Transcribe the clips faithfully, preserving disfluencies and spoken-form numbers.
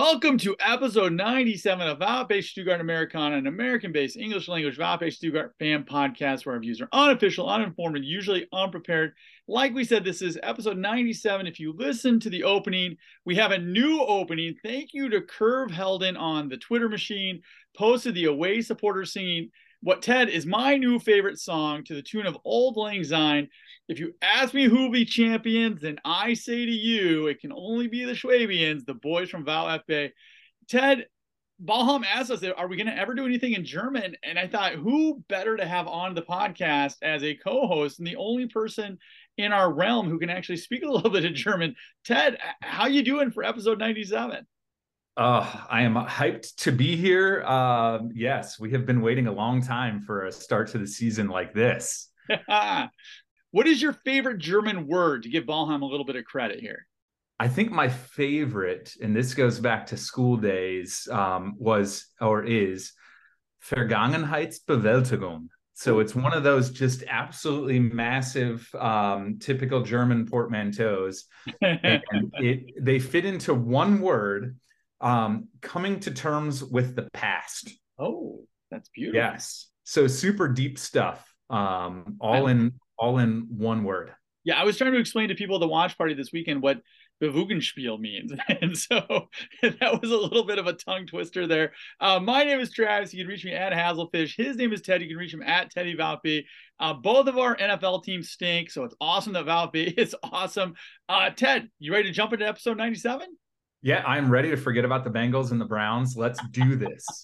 Welcome to episode ninety-seven of Valpe Stuttgart Americana, an American-based English language Valpe Stuttgart fan podcast where our views are unofficial, uninformed, and usually unprepared. Like we said, this is episode ninety-seven. If you listen to the opening, we have a new opening. Thank you to Curve Helden on the Twitter machine, posted the away supporters singing what, Ted, is my new favorite song to the tune of Auld Lang Syne. If you ask me who will be champions, then I say to you, it can only be the Schwabians, the boys from VfB. Ted, Balham asked us, are we going to ever do anything in German? And I thought, who better to have on the podcast as a co-host and the only person in our realm who can actually speak a little bit of German? Ted, how you doing for episode ninety-seven? Uh, I am hyped to be here. Uh, yes, we have been waiting a long time for a start to the season like this. What is your favorite German word, to give Balham a little bit of credit here? I think my favorite, and this goes back to school days, um, was or is Vergangenheitsbewältigung. So it's one of those just absolutely massive, um, typical German portmanteaus. And it they fit into one word, um, coming to terms with the past. Oh, that's beautiful. Yes. So super deep stuff, um, all in all in one word. Yeah, I was trying to explain to people at the watch party this weekend what Bewugenspiel means. And so that was a little bit of a tongue twister there. Uh, my name is Travis. You can reach me at Hazelfish. His name is Ted. You can reach him at Teddy Valpe. Uh, both of our N F L teams stink, so it's awesome that Valpe is awesome. Uh, Ted, you ready to jump into episode ninety-seven? Yeah, I'm ready to forget about the Bengals and the Browns. Let's do this.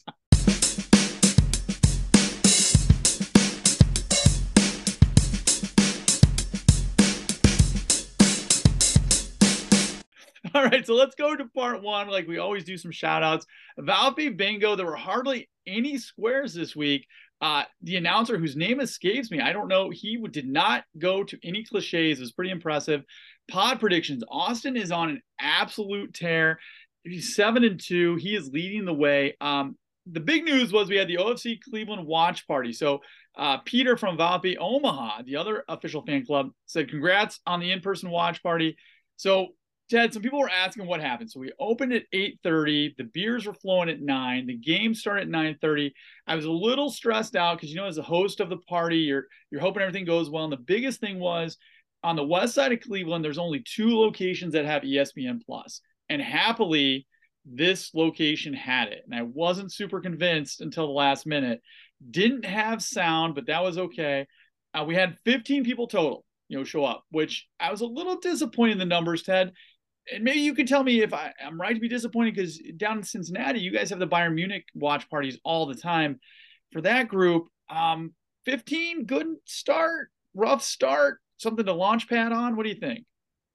All right, so let's go to part one. Like we always do, some shout outs. Valpe Bingo, there were hardly any squares this week. Uh, the announcer, whose name escapes me, I don't know, he did not go to any cliches. It was pretty impressive. Pod predictions. Austin is on an absolute tear. He's seven and two. He is leading the way. Um, the big news was we had the O F C Cleveland watch party. So uh, Peter from Valpe Omaha, the other official fan club, said congrats on the in-person watch party. So Ted, some people were asking what happened. So we opened at eight thirty. The beers were flowing at nine. The game started at nine thirty. I was a little stressed out because, you know, as a host of the party, you're you're hoping everything goes well. And the biggest thing was on the west side of Cleveland, there's only two locations that have E S P N Plus. And happily, this location had it. And I wasn't super convinced until the last minute. Didn't have sound, but that was okay. Uh, we had fifteen people total, you know, show up, which I was a little disappointed in the numbers, Ted. And maybe you could tell me if I, I'm right to be disappointed, because down in Cincinnati, you guys have the Bayern Munich watch parties all the time. For that group, um, fifteen, good start, rough start, something to launch pad on. What do you think?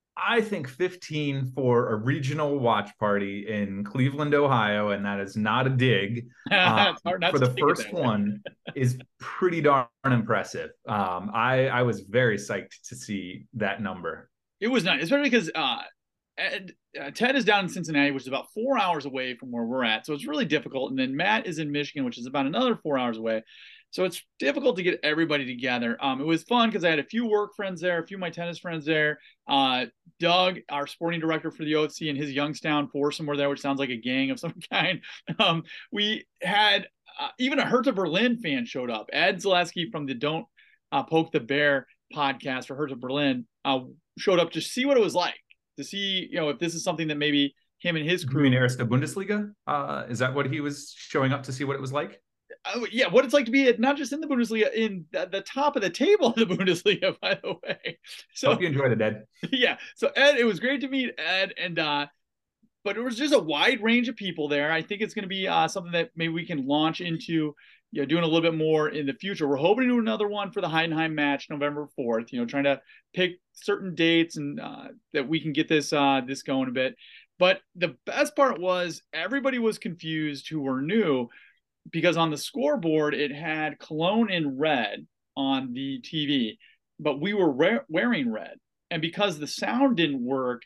I think fifteen for a regional watch party in Cleveland, Ohio, and that is not a dig. Um, for the first one is pretty darn impressive. Um, I, I was very psyched to see that number. It was nice, especially because uh, Ed, uh, Ted is down in Cincinnati, which is about four hours away from where we're at. So it's really difficult. And then Matt is in Michigan, which is about another four hours away. So it's difficult to get everybody together. Um, it was fun because I had a few work friends there, a few of my tennis friends there. Uh, Doug, our sporting director for the O F C, and his Youngstown foursome were there, which sounds like a gang of some kind. Um, we had uh, even a Hertha Berlin fan showed up. Ed Zaleski from the Don't uh, Poke the Bear podcast for Hertha Berlin uh, showed up to see what it was like, to see, you know, if this is something that maybe him and his crew. You mean Erste Bundesliga? Uh, is that what he was showing up to see what it was like? Uh, yeah, what it's like to be not just in the Bundesliga, in the, the top of the table of the Bundesliga, by the way. So hope you enjoyed it, Ed. Yeah. So Ed, it was great to meet Ed, and uh, but it was just a wide range of people there. I think it's going to be uh, something that maybe we can launch into, you know, doing a little bit more in the future. We're hoping to do another one for the Heidenheim match, November fourth. You know, trying to pick certain dates and uh, that we can get this uh, this going a bit. But the best part was everybody was confused who were new, because on the scoreboard, it had Cologne in red on the T V, but we were re- wearing red. And because the sound didn't work,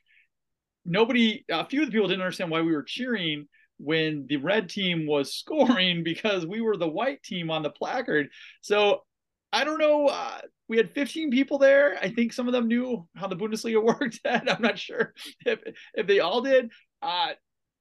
nobody, a few of the people didn't understand why we were cheering when the red team was scoring, because we were the white team on the placard. So I don't know. Uh, we had fifteen people there. I think some of them knew how the Bundesliga worked. I'm not sure if, if they all did. Uh,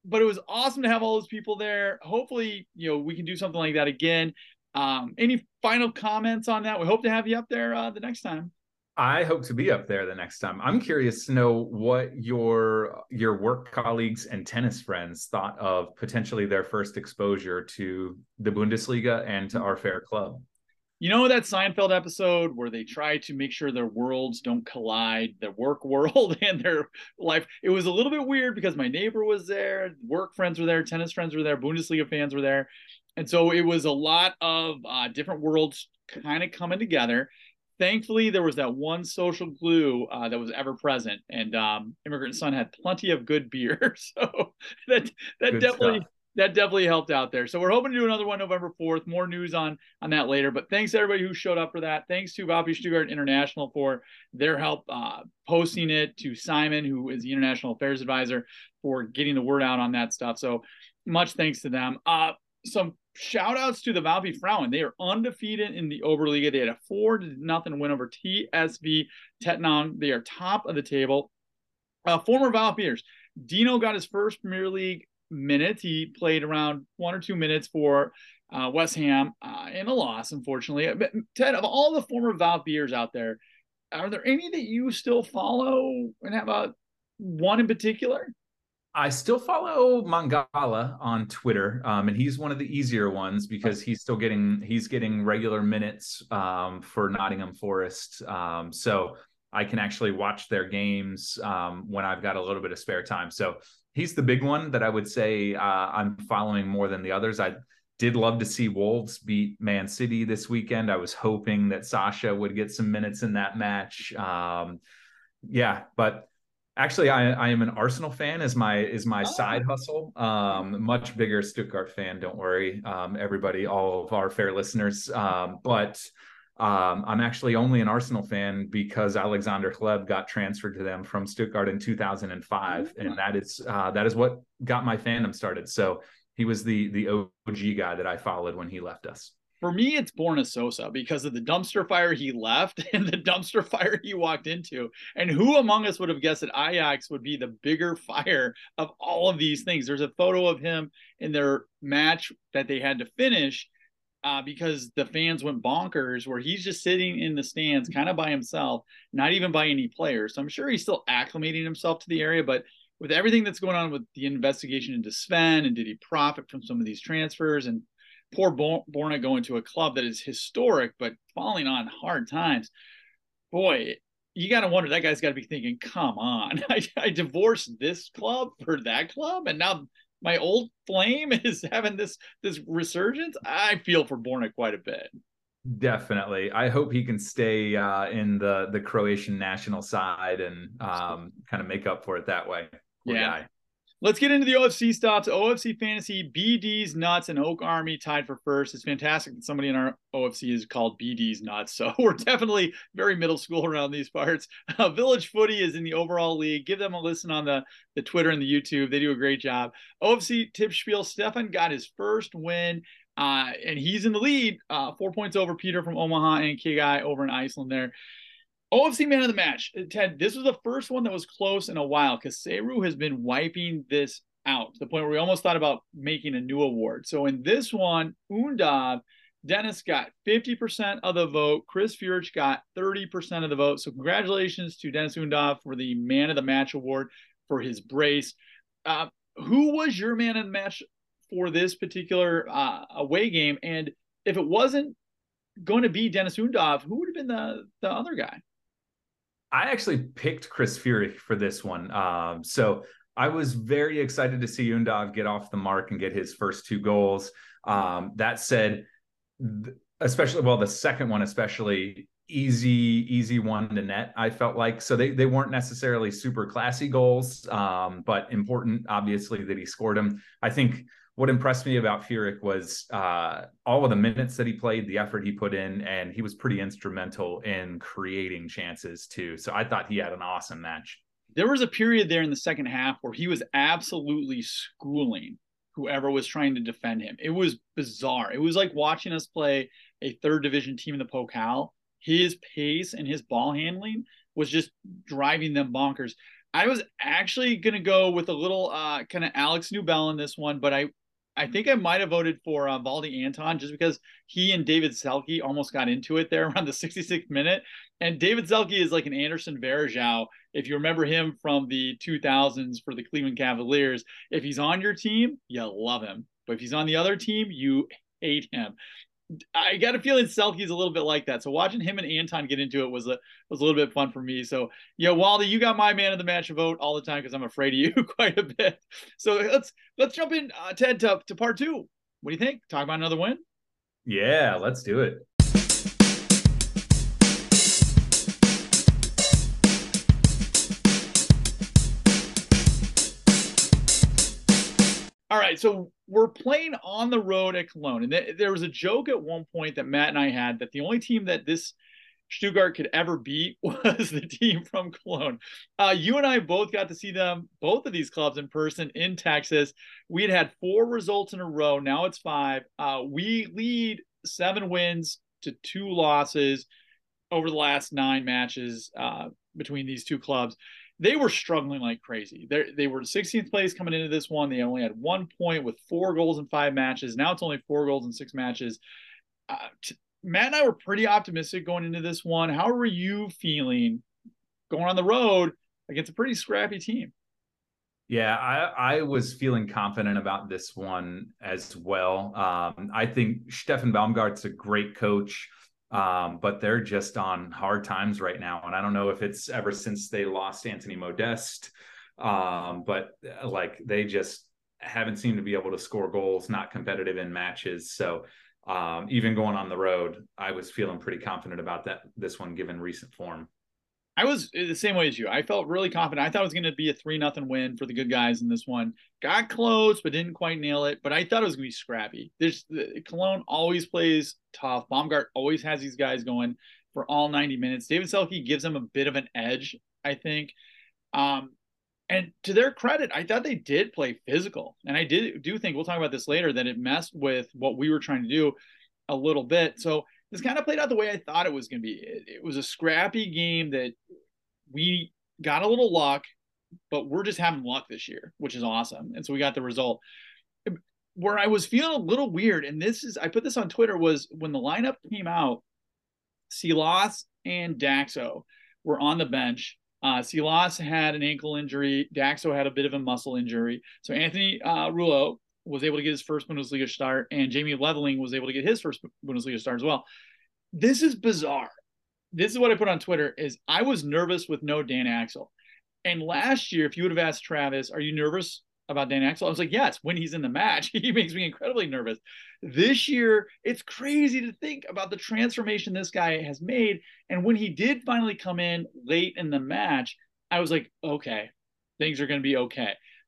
but it was awesome to have all those people there. Hopefully, you know, we can do something like that again. Um, any final comments on that? We hope to have you up there uh, the next time. I hope to be up there the next time. I'm curious to know what your your work colleagues and tennis friends thought of potentially their first exposure to the Bundesliga and to our fair club. You know that Seinfeld episode where they try to make sure their worlds don't collide, their work world and their life? It was a little bit weird because my neighbor was there, work friends were there, tennis friends were there, Bundesliga fans were there. And so it was a lot of uh, different worlds kind of coming together. Thankfully, there was that one social glue uh, that was ever present, and um, Immigrant Son had plenty of good beer, so that that good definitely stuff. that definitely helped out there. So we're hoping to do another one November fourth. More news on on that later. But thanks to everybody who showed up for that. Thanks to VfB Stuttgart International for their help uh, posting it. To Simon, who is the International Affairs Advisor, for getting the word out on that stuff. So much thanks to them. Uh, some shout outs to the VfB Frauen. They are undefeated in the Oberliga. They had a four to nothing win over T S V Tettnang. They are top of the table. Uh, former VfBers. Dino got his first Premier League minutes. He played around one or two minutes for uh, West Ham uh, in a loss, unfortunately. But Ted, of all the former VfBers out there, are there any that you still follow and have a one in particular? I still follow Mangala on Twitter, um, and he's one of the easier ones because he's still getting he's getting regular minutes um, for Nottingham Forest. Um, so I can actually watch their games um, when I've got a little bit of spare time. So he's the big one that I would say uh, I'm following more than the others. I did love to see Wolves beat Man City this weekend. I was hoping that Sasha would get some minutes in that match. Um, yeah, but. Actually, I, I am an Arsenal fan is my is my oh. side hustle. Um, much bigger Stuttgart fan. Don't worry, um, everybody, all of our fair listeners. Um, but um, I'm actually only an Arsenal fan because Alexander Hleb got transferred to them from Stuttgart in two thousand five, oh. and that is uh, that is what got my fandom started. So he was the the O G guy that I followed when he left us. For me, it's Borna Sosa because of the dumpster fire he left and the dumpster fire he walked into. And who among us would have guessed that Ajax would be the bigger fire of all of these things? There's a photo of him in their match that they had to finish uh, because the fans went bonkers, where he's just sitting in the stands kind of by himself, not even by any players. So I'm sure he's still acclimating himself to the area, but with everything that's going on with the investigation into Sven, and did he profit from some of these transfers, and poor Borna going to a club that is historic but falling on hard times. Boy, you got to wonder, that guy's got to be thinking, come on, I, I divorced this club for that club, and now my old flame is having this this resurgence. I feel for Borna quite a bit. Definitely. I hope he can stay uh, in the the Croatian national side and um, kind of make up for it that way. Poor yeah. guy. Let's get into the O F C stops. O F C Fantasy, B D's Nuts, and Oak Army tied for first. It's fantastic that somebody in our O F C is called B D's Nuts. So we're definitely very middle school around these parts. Uh, Village Footy is in the overall league. Give them a listen on the, the Twitter and the YouTube. They do a great job. O F C Tippspiel, Stefan got his first win, uh, and he's in the lead. Uh, four points over Peter from Omaha and Kigai over in Iceland there. O F C man of the match, Ted, this was the first one that was close in a while because Seru has been wiping this out to the point where we almost thought about making a new award. So in this one, Undav, Dennis got fifty percent of the vote. Chris Furich got thirty percent of the vote. So congratulations to Dennis Undav for the man of the match award for his brace. Uh, who was your man of the match for this particular uh, away game? And if it wasn't going to be Dennis Undav, who would have been the, the other guy? I actually picked Chris Furich for this one. Um, so I was very excited to see Undav get off the mark and get his first two goals. Um, that said, especially, well, the second one, especially easy, easy one to net, I felt like. So they, they weren't necessarily super classy goals, um, but important, obviously, that he scored them. I think what impressed me about Furich was uh, all of the minutes that he played, the effort he put in, and he was pretty instrumental in creating chances too. So I thought he had an awesome match. There was a period there in the second half where he was absolutely schooling whoever was trying to defend him. It was bizarre. It was like watching us play a third division team in the Pokal. His pace and his ball handling was just driving them bonkers. I was actually going to go with a little uh, kind of Alex Newbell in this one, but I, I think I might have voted for uh, Valdi Anton just because he and David Selke almost got into it there around the sixty-sixth minute. And David Selke is like an Anderson Varejao. If you remember him from the two thousands for the Cleveland Cavaliers, if he's on your team, you love him. But if he's on the other team, you hate him. I got a feeling Selke's a little bit like that. So watching him and Anton get into it was a was a little bit fun for me. So yeah, Waldy, you got my man of the match vote all the time because I'm afraid of you quite a bit. So let's let's jump in, uh, Ted, to, to part two. What do you think? Talk about another win? Yeah, let's do it. All right, so we're playing on the road at Cologne. And th- there was a joke at one point that Matt and I had that the only team that this Stuttgart could ever beat was the team from Cologne. Uh, you and I both got to see them, both of these clubs in person in Texas. We had had four results in a row. Now it's five. Uh, we lead seven wins to two losses over the last nine matches uh, between these two clubs. They were struggling like crazy. They they were sixteenth place coming into this one. They only had one point with four goals in five matches. Now it's only four goals in six matches. Uh, t- Matt and I were pretty optimistic going into this one. How were you feeling going on the road against a pretty scrappy team? Yeah, I, I was feeling confident about this one as well. Um, I think Steffen Baumgart's a great coach. Um, but they're just on hard times right now. And I don't know if it's ever since they lost Anthony Modeste, um, but like they just haven't seemed to be able to score goals, not competitive in matches. So um, even going on the road, I was feeling pretty confident about that this one, given recent form. I was the same way as you. I felt really confident. I thought it was going to be a three nothing win for the good guys in this one. Got close, but didn't quite nail it. But I thought it was going to be scrappy. There's Cologne always plays tough. Baumgart always has these guys going for all ninety minutes. David Selke gives them a bit of an edge, I think. Um, and to their credit, I thought they did play physical. And I did do think, we'll talk about this later, that it messed with what we were trying to do a little bit. So this kind of played out the way I thought it was going to be. It, it was a scrappy game that we got a little luck, but we're just having luck this year, which is awesome. And so we got the result. Where I was feeling a little weird, and this is, I put this on Twitter, was when the lineup came out, Silas and Daxo were on the bench. Uh, Silas had an ankle injury. Daxo had a bit of a muscle injury. So Anthony uh, Rouleau was able to get his first Bundesliga start, and Jamie Leveling was able to get his first Bundesliga start as well. This is bizarre. This is what I put on Twitter, is I was nervous with no Dan Axel. And last year, if you would have asked Travis, are you nervous about Dan Axel? I was like, yes, when he's in the match, he makes me incredibly nervous. This year, it's crazy to think about the transformation this guy has made. And when he did finally come in late in the match, I was like, okay, things are going to be okay.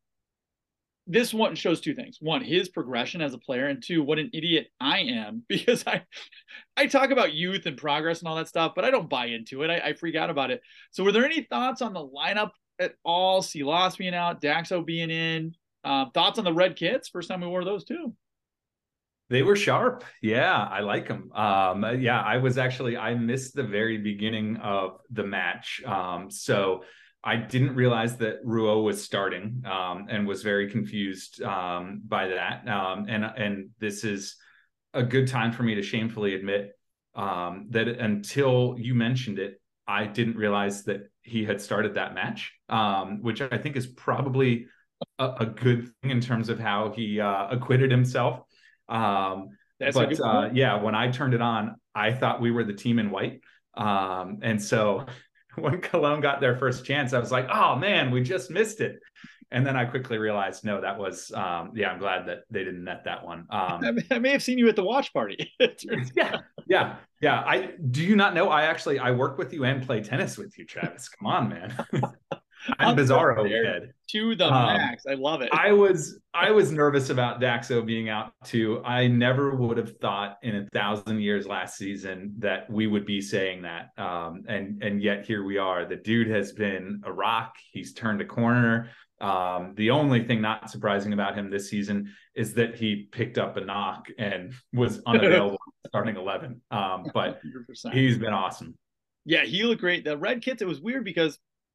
This one shows two things. One, his progression as a player, and two, what an idiot I am, because I I talk about youth and progress and all that stuff, but I don't buy into it. I, I freak out about it. So were there any thoughts on the lineup at all? Silas being out, Daxo being in. Uh, thoughts on the red kits? First time we wore those too. They were sharp. Yeah, I like them. Um, yeah, I was actually, I missed the very beginning of the match. Um, so I didn't realize that Rouault was starting, um, and was very confused um, by that. Um, and and this is a good time for me to shamefully admit um, that until you mentioned it, I didn't realize that he had started that match, um, which I think is probably a, a good thing in terms of how he uh, acquitted himself. Um, That's but uh, yeah, when I turned it on, I thought we were the team in white. Um, and so when Cologne got their first chance, I was like, oh man, we just missed it. And then I quickly realized, no, that was, um, yeah, I'm glad that they didn't net that one. Um, I may have seen you at the watch party. yeah, yeah, yeah. I do you not know? I actually, I work with you and play tennis with you, Travis. Come on, man. I'm Bizarro head to the um, max. I love it. I was I was nervous about Daxo being out too. I never would have thought in a thousand years last season that we would be saying that. Um, and and yet here we are. The dude has been a rock. He's turned a corner. Um, the only thing not surprising about him this season is that he picked up a knock and was unavailable starting eleven. Um, but one hundred percent. He's been awesome. Yeah, he looked great. The red kits, it was weird because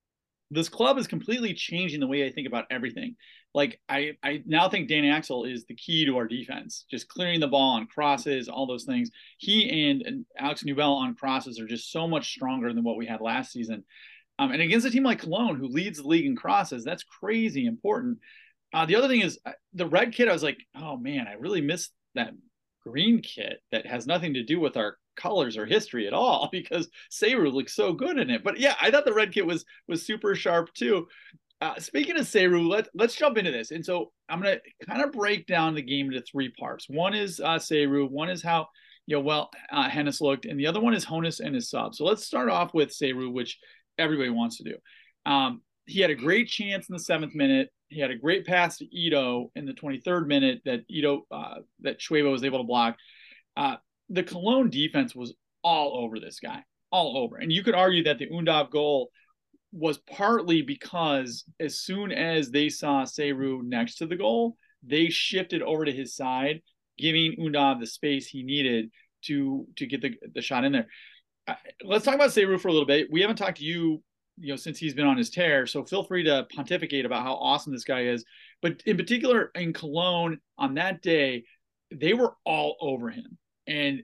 this club is completely changing the way I think about everything. Like I, I now think Dan Axel is the key to our defense, just clearing the ball on crosses, all those things. He and, and Alex Newbell on crosses are just so much stronger than what we had last season. Um, and against a team like Cologne, who leads the league in crosses, that's crazy important. Uh, the other thing is the red kit. I was like, oh man, I really missed that green kit that has nothing to do with our colors or history at all, because Seyrou looks so good in it. But yeah, I thought the red kit was was super sharp too. Uh, speaking of Seyrou, let's let's jump into this. And so I'm gonna kind of break down the game into three parts. One is uh, Seyrou, one is how you know well uh, Hennis looked, and the other one is Honus and his sub. So let's start off with Seyrou, which everybody wants to do. Um, he had a great chance in the seventh minute. He had a great pass to Ito in the twenty-third minute that Ito uh, that Schwebo was able to block. Uh, the Cologne defense was all over this guy, all over. And you could argue that the Undav goal was partly because as soon as they saw Seyrou next to the goal, they shifted over to his side, giving Undav the space he needed to to get the, the shot in there. Uh, let's talk about Seyrou for a little bit. We haven't talked to you, you know, since he's been on his tear, so feel free to pontificate about how awesome this guy is. But in particular, in Cologne on that day, they were all over him. And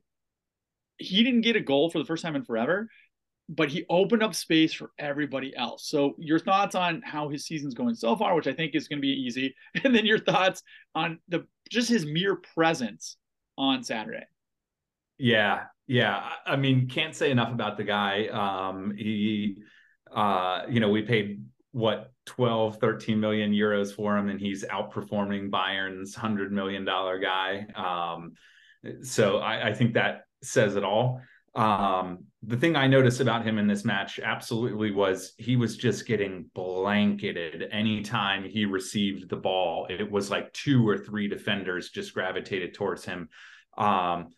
he didn't get a goal for the first time in forever, but he opened up space for everybody else. So your thoughts on how his season's going so far, which I think is going to be easy, and then your thoughts on the just his mere presence on Saturday. Yeah, yeah. I mean, can't say enough about the guy. Um, he, uh, you know, we paid what twelve, thirteen million euros for him, and he's outperforming Bayern's one hundred million dollars guy. Um, so I, I think that says it all. Um, the thing I noticed about him in this match absolutely was he was just getting blanketed anytime he received the ball. It was like two or three defenders just gravitated towards him. Um,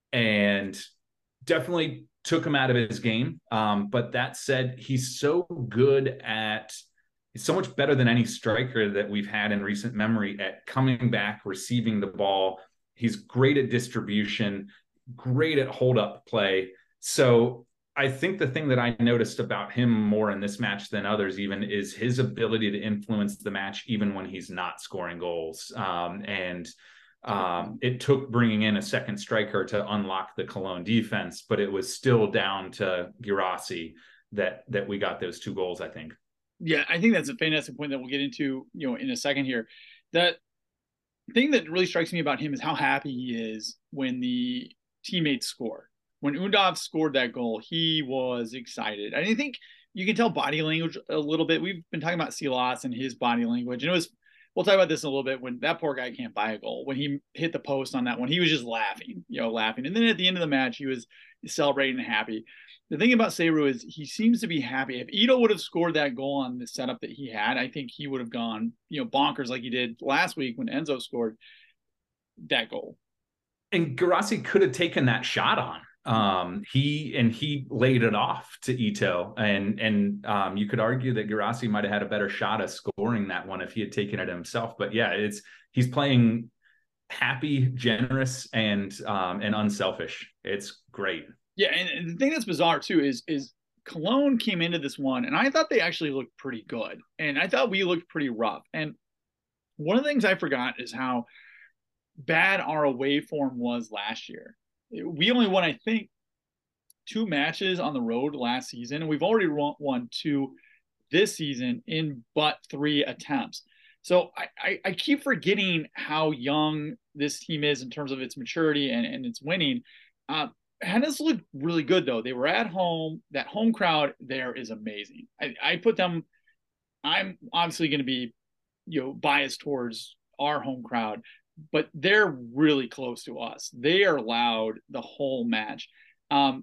and definitely took him out of his game. Um, but that said, he's so good at, he's so much better than any striker that we've had in recent memory at coming back, receiving the ball. He's great at distribution, great at hold up play. So I think the thing that I noticed about him more in this match than others even is his ability to influence the match, even when he's not scoring goals. Um, and um, it took bringing in a second striker to unlock the Cologne defense, but it was still down to Guirassy that, that we got those two goals, I think. Yeah, I think that's a fantastic point that we'll get into, you know, in a second here. That thing that really strikes me about him is how happy he is when the teammates score. When Undav scored that goal, he was excited. I think you can tell body language a little bit. We've been talking about Silas and his body language, and it was, we'll talk about this in a little bit, when that poor guy can't buy a goal. When he hit the post on that one, he was just laughing, you know, laughing. And then at the end of the match, he was celebrating and happy. The thing about Seyrou is he seems to be happy. If Ito would have scored that goal on the setup that he had, I think he would have gone, you know, bonkers like he did last week when Enzo scored that goal. And Guirassy could have taken that shot on. Um, he and he laid it off to Ito, and and um, you could argue that Guirassy might have had a better shot at scoring that one if he had taken it himself. But yeah, it's he's playing happy, generous, and um, and unselfish. It's great. Yeah, and, and the thing that's bizarre too is is Cologne came into this one, and I thought they actually looked pretty good, and I thought we looked pretty rough. And one of the things I forgot is how bad our away form was last year. We only won, I think, two matches on the road last season, and we've already won two this season in but three attempts. So I, I, I keep forgetting how young this team is in terms of its maturity and, and its winning. Uh, Hennis looked really good, though. They were at home. That home crowd there is amazing. I, I put them – I'm obviously going to be, you know, biased towards our home crowd, but they're really close to us. They are loud the whole match. Um,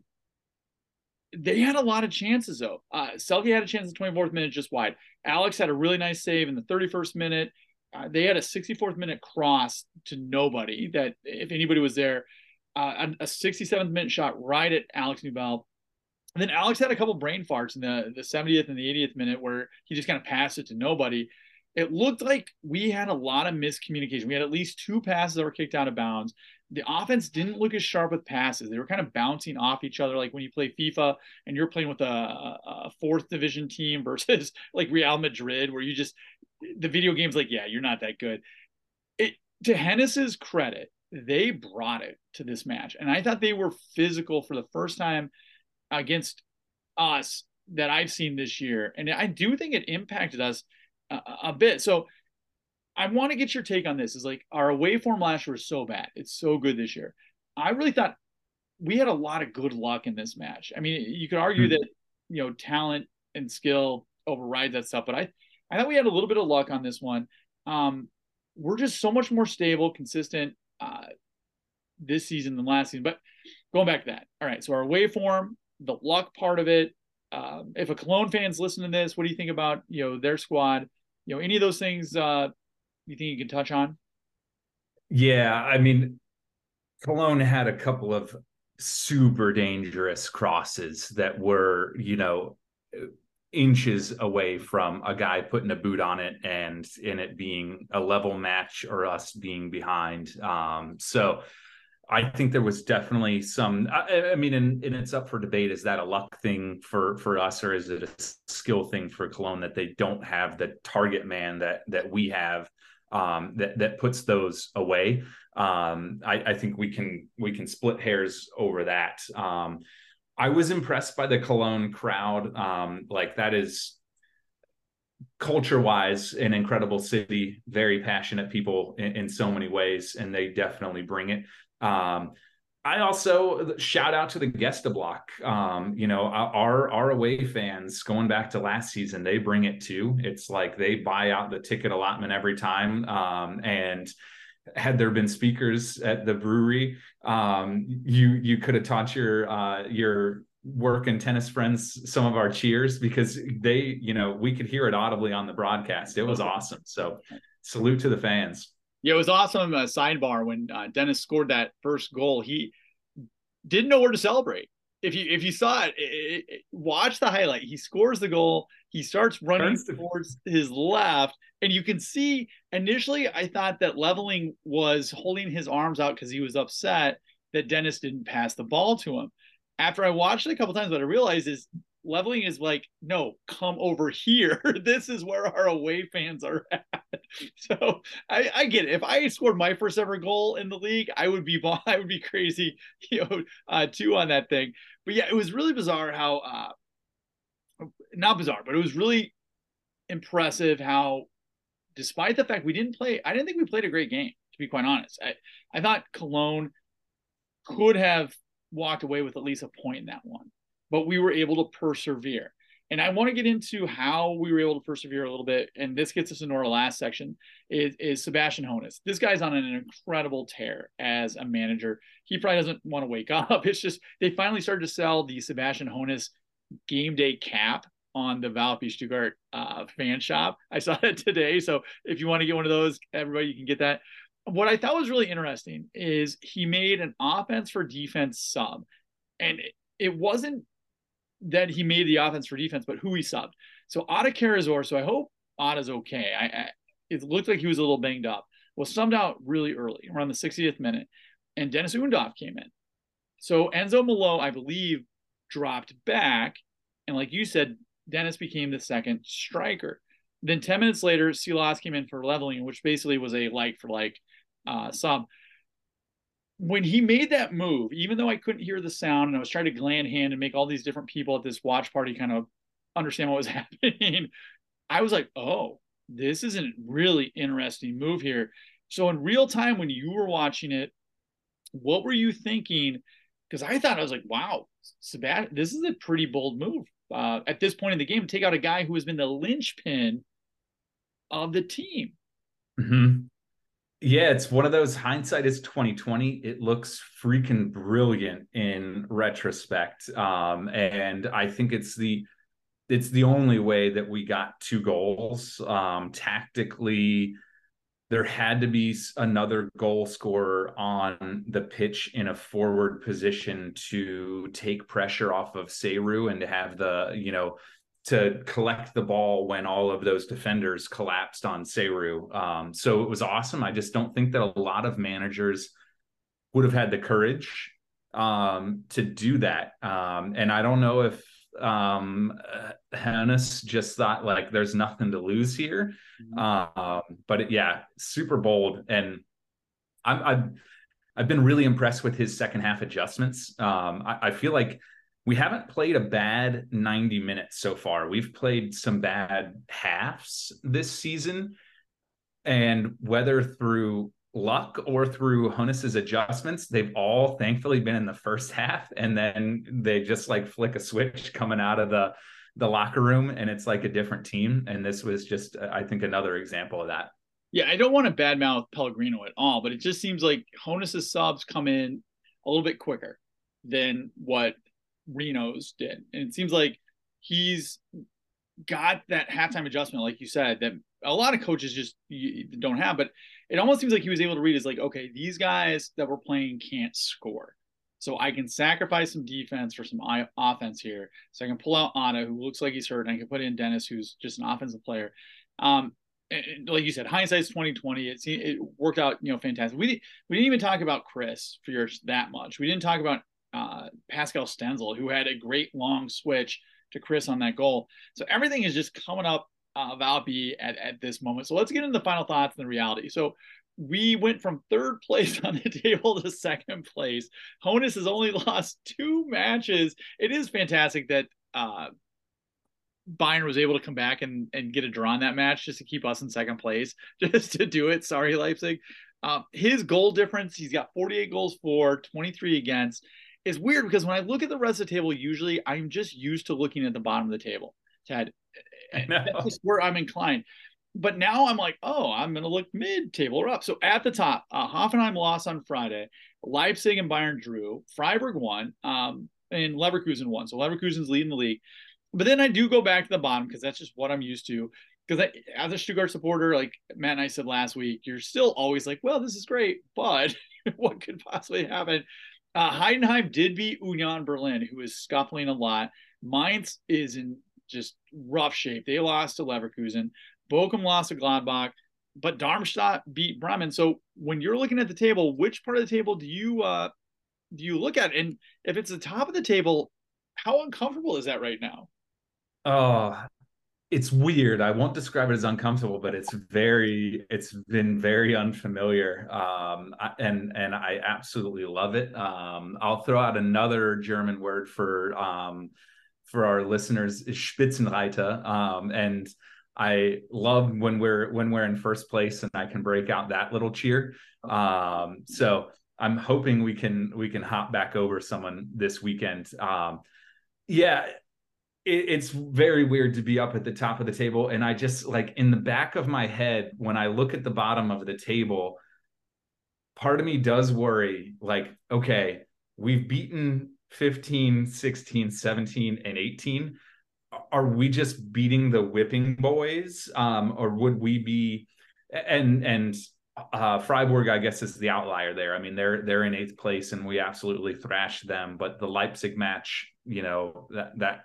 they had a lot of chances, though. Uh, Selke had a chance in the twenty-fourth minute, just wide. Alex had a really nice save in the thirty-first minute. Uh, they had a sixty-fourth minute cross to nobody that, if anybody was there, uh, a, a sixty-seventh minute shot right at Alex Newbell. And then Alex had a couple brain farts in the, the seventieth and the eightieth minute where he just kind of passed it to nobody. It looked like we had a lot of miscommunication. We had at least two passes that were kicked out of bounds. the offense didn't look as sharp with passes. They were kind of bouncing off each other. Like when you play FIFA and you're playing with a, a fourth division team versus like Real Madrid, where you just, the video game's like, yeah, you're not that good. It, to Hennessy's credit, they brought it to this match. And I thought they were physical for the first time against us that I've seen this year. And I do think it impacted us a, a bit. So I want to get your take on this. Is like, our away form last year was so bad. It's so good this year. I really thought we had a lot of good luck in this match. I mean, you could argue mm-hmm. that, you know, talent and skill overrides that stuff, but I, I thought we had a little bit of luck on this one. Um, we're just so much more stable, consistent uh, this season than last season. But going back to that. All right. So our away form, the luck part of it. Um, if a Cologne fans listen to this, what do you think about, you know, their squad? You know, any of those things uh, you think you can touch on? Yeah. I mean, Cologne had a couple of super dangerous crosses that were, you know, inches away from a guy putting a boot on it and in it being a level match or us being behind. Um, so I think there was definitely some, I, I mean, and, and it's up for debate. Is that a luck thing for, for us, or is it a skill thing for Cologne that they don't have the target man that, that we have, um, that, that puts those away? Um, I, I think we can, we can split hairs over that. Um, I was impressed by the Cologne crowd. Um, like that is culture wise an incredible city, very passionate people in, in so many ways, and they definitely bring it. Um, I also shout out to the Gästeblock. Um, you know, our, our away fans going back to last season, they bring it too. It's like they buy out the ticket allotment every time. Um, and had there been speakers at the brewery, um, you, you could have taught your, uh, your work and tennis friends some of our cheers, because they, you know, we could hear it audibly on the broadcast. It was awesome. So salute to the fans. Yeah, it was awesome. Uh, sidebar, when uh, Dennis scored that first goal, he didn't know where to celebrate. If you if you saw it, it, it, watch the highlight. He scores the goal. He starts running to- towards his left, and you can see initially I thought that Leveling was holding his arms out because he was upset that Dennis didn't pass the ball to him. After I watched it a couple times, what I realized is Leveling is like, no, come over here. This is where our away fans are at. So I, I get it. If I scored my first ever goal in the league, I would be I would be crazy, you know, uh, too on that thing. But yeah, it was really bizarre how, uh, not bizarre, but it was really impressive how, despite the fact we didn't play, I didn't think we played a great game, to be quite honest. I, I thought Cologne could have walked away with at least a point in that one, but we were able to persevere. And I want to get into how we were able to persevere a little bit. And this gets us into our last section is, is Sebastian Hoeneß. This guy's on an incredible tear as a manager. He probably doesn't want to wake up. It's just, they finally started to sell the Sebastian Hoeneß game day cap on the VfB Stuttgart uh, fan shop. I saw that today. So if you want to get one of those, everybody, you can get that. What I thought was really interesting is he made an offense for defense sub. And it, it wasn't that he made the offense for defense, but who he subbed. So Ada Karazor, so I hope Ada's okay. I, I it looked like he was a little banged up. Was subbed out really early, around the sixtieth minute, and Dennis Undav came in. So Enzo Malo, I believe, dropped back, and like you said, Dennis became the second striker. Then ten minutes later, Silas came in for Leveling, which basically was a like for like uh, sub. When he made that move, even though I couldn't hear the sound and I was trying to gland hand and make all these different people at this watch party kind of understand what was happening, I was like, oh, this is a really interesting move here. So in real time, when you were watching it, what were you thinking? Because I thought, I was like, wow, Sebastian, this is a pretty bold move uh, at this point in the game to take out a guy who has been the linchpin of the team. Mm-hmm. Yeah, it's one of those, hindsight is twenty twenty. It looks freaking brilliant in retrospect. Um, and I think it's the it's the only way that we got two goals. Um, tactically, there had to be another goal scorer on the pitch in a forward position to take pressure off of Seru and to have the, you know, to collect the ball when all of those defenders collapsed on Seru. Um, so it was awesome. I just don't think that a lot of managers would have had the courage um, to do that. Um, and I don't know if um, Hannes just thought like there's nothing to lose here. Mm-hmm. Um, but it, yeah, super bold. And I'm, I've, I've been really impressed with his second half adjustments. Um, I, I feel like we haven't played a bad ninety minutes so far. We've played some bad halves this season, and whether through luck or through Honus's adjustments, they've all thankfully been in the first half, and then they just like flick a switch coming out of the the locker room, and it's like a different team. And this was just, I think, another example of that. Yeah, I don't want to badmouth Pellegrino at all, but it just seems like Honus's subs come in a little bit quicker than what Reno's did. And it seems like he's got that halftime adjustment, like you said, that a lot of coaches just don't have. But it almost seems like he was able to read is like, okay, these guys that we're playing can't score. So I can sacrifice some defense for some offense here. So I can pull out Anna, who looks like he's hurt, and I can put in Dennis, who's just an offensive player. Um, and like you said, hindsight's twenty twenty. It it worked out, you know, fantastic. We we didn't even talk about Chris for yours that much. We didn't talk about uh, Pascal Stenzel, who had a great long switch to Chris on that goal. So everything is just coming up uh, Valpy at at this moment. So let's get into the final thoughts and the reality. So we went from third place on the table to second place. Honus has only lost two matches. It is fantastic that uh, Bayern was able to come back and, and get a draw in that match just to keep us in second place, just to do it. Sorry, Leipzig. Uh, his goal difference, he's got forty-eight goals for, twenty-three against. It's weird because when I look at the rest of the table, usually I'm just used to looking at the bottom of the table, Ted. That's just where I'm inclined. But now I'm like, oh, I'm going to look mid-table or up. So at the top, uh, Hoffenheim lost on Friday. Leipzig and Bayern drew. Freiburg won, um, and Leverkusen won. So Leverkusen's leading the league. But then I do go back to the bottom because that's just what I'm used to. Because as a Stuttgart supporter, like Matt and I said last week, you're still always like, well, this is great, but what could possibly happen? Uh, Heidenheim did beat Union Berlin, who is scuffling a lot. Mainz is in just rough shape. They lost to Leverkusen. Bochum lost to Gladbach, but Darmstadt beat Bremen. So when you're looking at the table, which part of the table do you uh, do you look at? And if it's the top of the table, how uncomfortable is that right now? Oh, it's weird. I won't describe it as uncomfortable, but it's very, it's been very unfamiliar. Um, and, and I absolutely love it. Um, I'll throw out another German word for, um, for our listeners is Spitzenreiter. Um, and I love when we're, when we're in first place and I can break out that little cheer. Um, so I'm hoping we can, we can hop back over someone this weekend. Um, yeah, it's very weird to be up at the top of the table. And I just like in the back of my head, when I look at the bottom of the table, part of me does worry like, okay, we've beaten fifteen, sixteen, seventeen, and eighteen. Are we just beating the whipping boys? Um, or would we be, and, and uh, Freiburg, I guess, is the outlier there. I mean, they're, they're in eighth place and we absolutely thrashed them, but the Leipzig match, you know, that, that,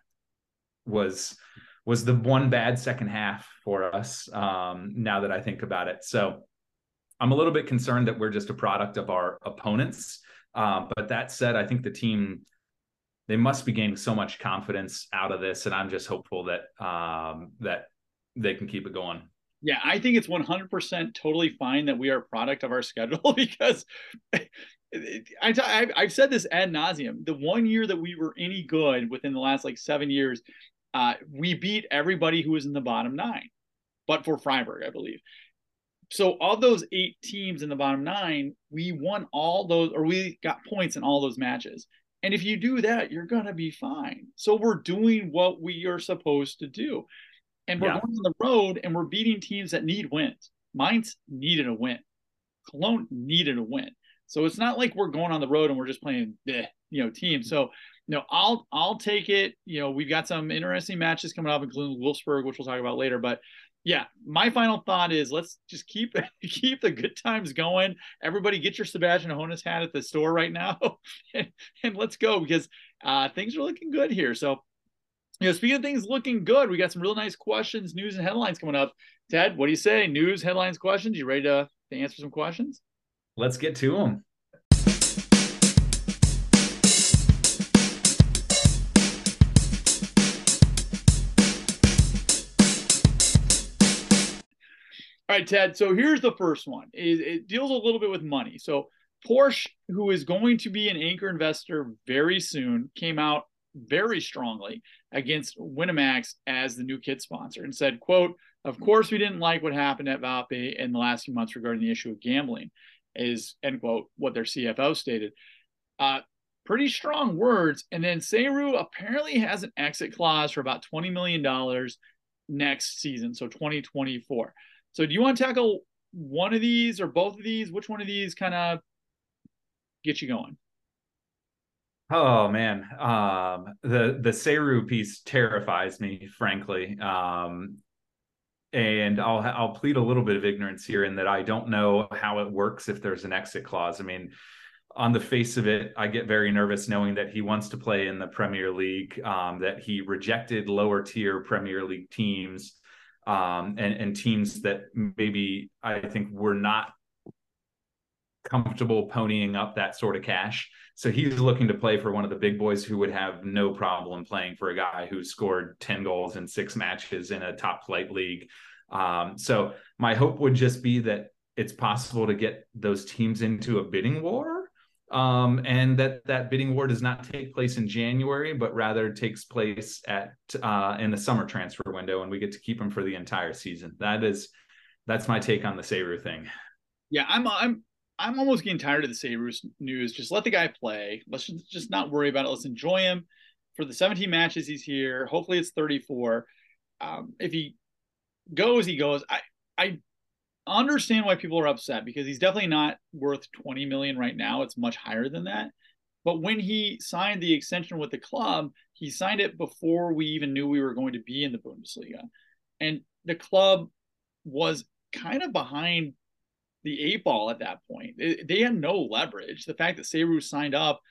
was was the one bad second half for us, um now that I think about it. So I'm a little bit concerned that we're just a product of our opponents, um but that said, I think the team, they must be gaining so much confidence out of this, and I'm just hopeful that um that they can keep it going. Yeah, I think it's one hundred percent totally fine that we are a product of our schedule because I, I, I've said this ad nauseum. The one year that we were any good within the last like seven years, uh, we beat everybody who was in the bottom nine, but for Freiburg, I believe. So of those eight teams in the bottom nine, we won all those, or we got points in all those matches. And if you do that, you're going to be fine. So we're doing what we are supposed to do. And we're yeah. going on the road and we're beating teams that need wins. Mainz needed a win. Cologne needed a win. So it's not like we're going on the road and we're just playing, bleh, you know, teams. So, you know, I'll I'll take it. You know, we've got some interesting matches coming up, including Wolfsburg, which we'll talk about later. But yeah, my final thought is let's just keep keep the good times going. Everybody, get your Sebastian Hoeneß hat at the store right now, and, and let's go because uh, things are looking good here. So, you know, speaking of things looking good, we got some real nice questions, news, and headlines coming up. Ted, what do you say? News, headlines, questions? You ready to, to answer some questions? Let's get to them. All right, Ted. So here's the first one. It, it deals a little bit with money. So Porsche, who is going to be an anchor investor very soon, came out very strongly against Winamax as the new kit sponsor and said, quote, of course, we didn't like what happened at Valpe in the last few months regarding the issue of gambling, is, end quote, what their C F O stated. Uh, pretty strong words. And then Seiru apparently has an exit clause for about twenty million dollars next season, so twenty twenty-four. So do you want to tackle one of these or both of these? Which one of these kind of get you going? Oh man, um, the the Seiru piece terrifies me, frankly. Um, and I'll I'll plead a little bit of ignorance here in that I don't know how it works if there's an exit clause. I mean, on the face of it, I get very nervous knowing that he wants to play in the Premier League, um, that he rejected lower tier Premier League teams, um, and, and teams that maybe I think were not comfortable ponying up that sort of cash. So he's looking to play for one of the big boys who would have no problem playing for a guy who scored ten goals in six matches in a top flight league. Um, so my hope would just be that it's possible to get those teams into a bidding war, um, and that that bidding war does not take place in January, but rather takes place at uh, in the summer transfer window, and we get to keep them for the entire season. That is, that's my take on the Seiru thing. Yeah, I'm I'm I'm almost getting tired of the Seiru news. Just let the guy play. Let's just not worry about it. Let's enjoy him for the seventeen matches he's here. Hopefully it's thirty-four. Um, if he goes, he goes. I I understand why people are upset because he's definitely not worth twenty million right now. It's much higher than that. But when he signed the extension with the club, he signed it before we even knew we were going to be in the Bundesliga. And the club was kind of behind the eight ball at that point. They had no leverage. The fact that Seiru signed up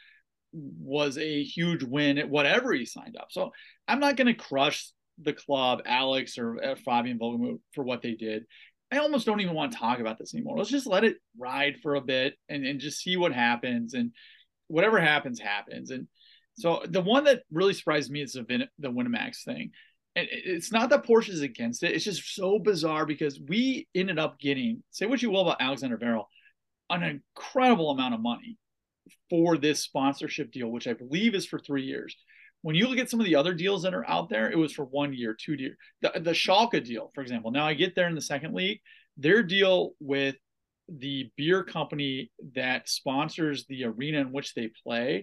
was a huge win at whatever he signed up. So I'm not going to crush the club, Alex or Fabian Wohlgemuth, for what they did. I almost don't even want to talk about this anymore. Let's just let it ride for a bit and, and just see what happens. And whatever happens, happens. And so the one that really surprised me is the, the Winamax thing. And it's not that Porsche is against it. It's just so bizarre because we ended up getting, say what you will about Alexander Verl, an incredible amount of money for this sponsorship deal, which I believe is for three years. When you look at some of the other deals that are out there, it was for one year, two years. The, the Schalke deal, for example. Now I get there in the second league. Their deal with the beer company that sponsors the arena in which they play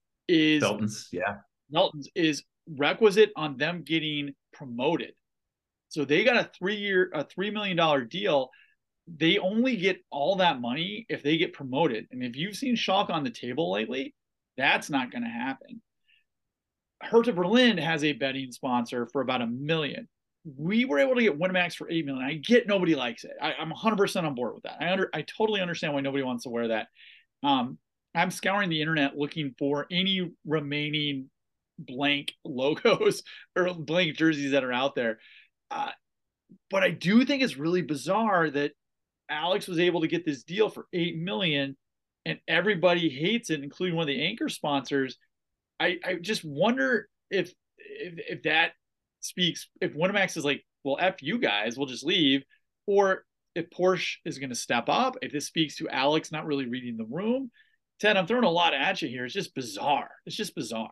is Veltins, yeah. Veltins is requisite on them getting promoted. So they got a three-year, a three million dollar deal. They only get all that money if they get promoted. And if you've seen Schalke on the table lately, that's not going to happen. Hertha Berlin has a betting sponsor for about a million. We were able to get Winamax for eight million. I get nobody likes it. I, I'm one hundred percent on board with that. I under, I totally understand why nobody wants to wear that. Um, I'm scouring the internet looking for any remaining blank logos or blank jerseys that are out there. Uh, but I do think it's really bizarre that Alex was able to get this deal for eight million and everybody hates it, including one of the anchor sponsors. I, I just wonder if, if if that speaks, if Winamax is like, well, F you guys, we'll just leave, or if Porsche is going to step up, if this speaks to Alex not really reading the room. Ted, I'm throwing a lot at you here. It's just bizarre. It's just bizarre.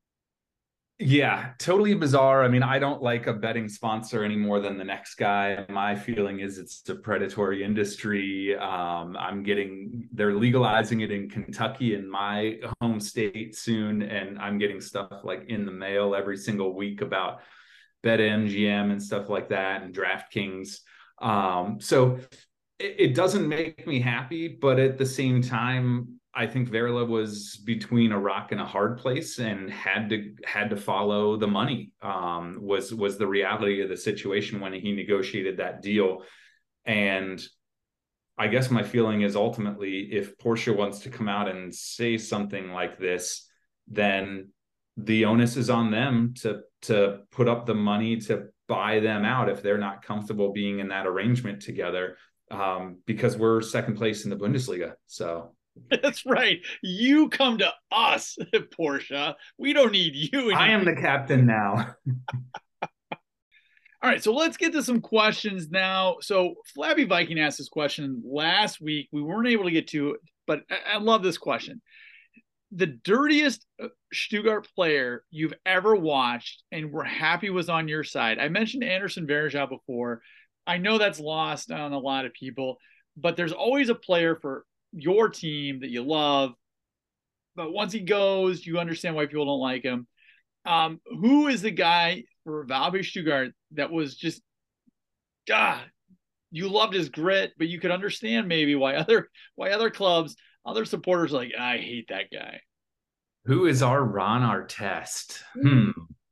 Yeah, totally bizarre. I mean, I don't like a betting sponsor any more than the next guy. My feeling is it's a predatory industry. Um, I'm getting, they're legalizing it in Kentucky, in my home state soon. And I'm getting stuff like in the mail every single week about BetMGM and stuff like that, and DraftKings. Um, so it, it doesn't make me happy, but at the same time, I think Verla was between a rock and a hard place and had to had to follow the money. Um, was was the reality of the situation when he negotiated that deal. And I guess my feeling is ultimately, if Porsche wants to come out and say something like this, then the onus is on them to to put up the money to buy them out if they're not comfortable being in that arrangement together, um, because we're second place in the Bundesliga. So. That's right. You come to us, Porsche. We don't need you anymore. I am the captain now. All right, so let's get to some questions now. So Flabby Viking asked this question last week. We weren't able to get to it, but I, I love this question. The dirtiest Stuttgart player you've ever watched and were happy was on your side. I mentioned Anderson Varejao before. I know that's lost on a lot of people, but there's always a player for your team that you love. But once he goes, you understand why people don't like him. Um, who is the guy for VfB Stuttgart that was just, God, you loved his grit, but you could understand maybe why other why other clubs, other supporters are like, I hate that guy. Who is our Ron Artest? Hmm.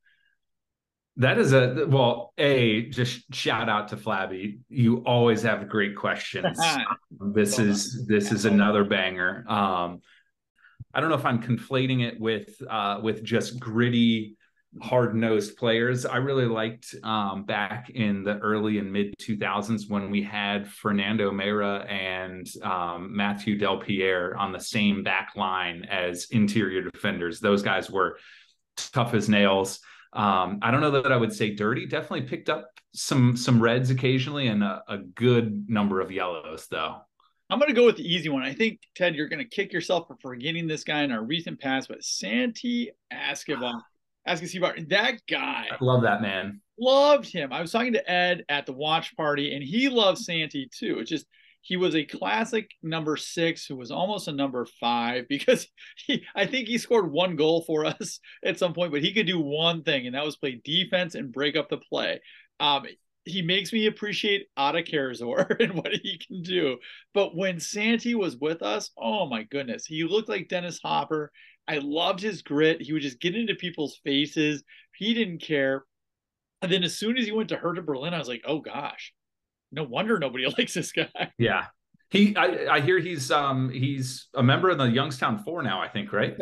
That is a, well, A, just shout out to Flabby. You always have great questions. this well is this is another banger. Um, I don't know if I'm conflating it with uh, with just gritty, hard-nosed players. I really liked um, back in the early and mid two thousands when we had Fernando Meira and um, Mathieu Delpierre on the same back line as interior defenders. Those guys were tough as nails. Um, I don't know that I would say dirty. Definitely picked up some some reds occasionally and a, a good number of yellows, though. I'm going to go with the easy one. I think, Ted, you're going to kick yourself for forgetting this guy in our recent past, but Santi Escobar. Escobar, that guy. I love that man. Loved him. I was talking to Ed at the watch party, and he loved Santi too. It's just he was a classic number six who was almost a number five because he, I think he scored one goal for us at some point, but he could do one thing, and that was play defense and break up the play. Um, he makes me appreciate Ada Karazor and what he can do. But when Santi was with us, oh my goodness, he looked like Dennis Hopper. I loved his grit. He would just get into people's faces. He didn't care. And then as soon as he went to Hertha Berlin, I was like, oh gosh, no wonder nobody likes this guy. Yeah. He, I, I hear he's um he's a member of the Youngstown Four now, I think, right?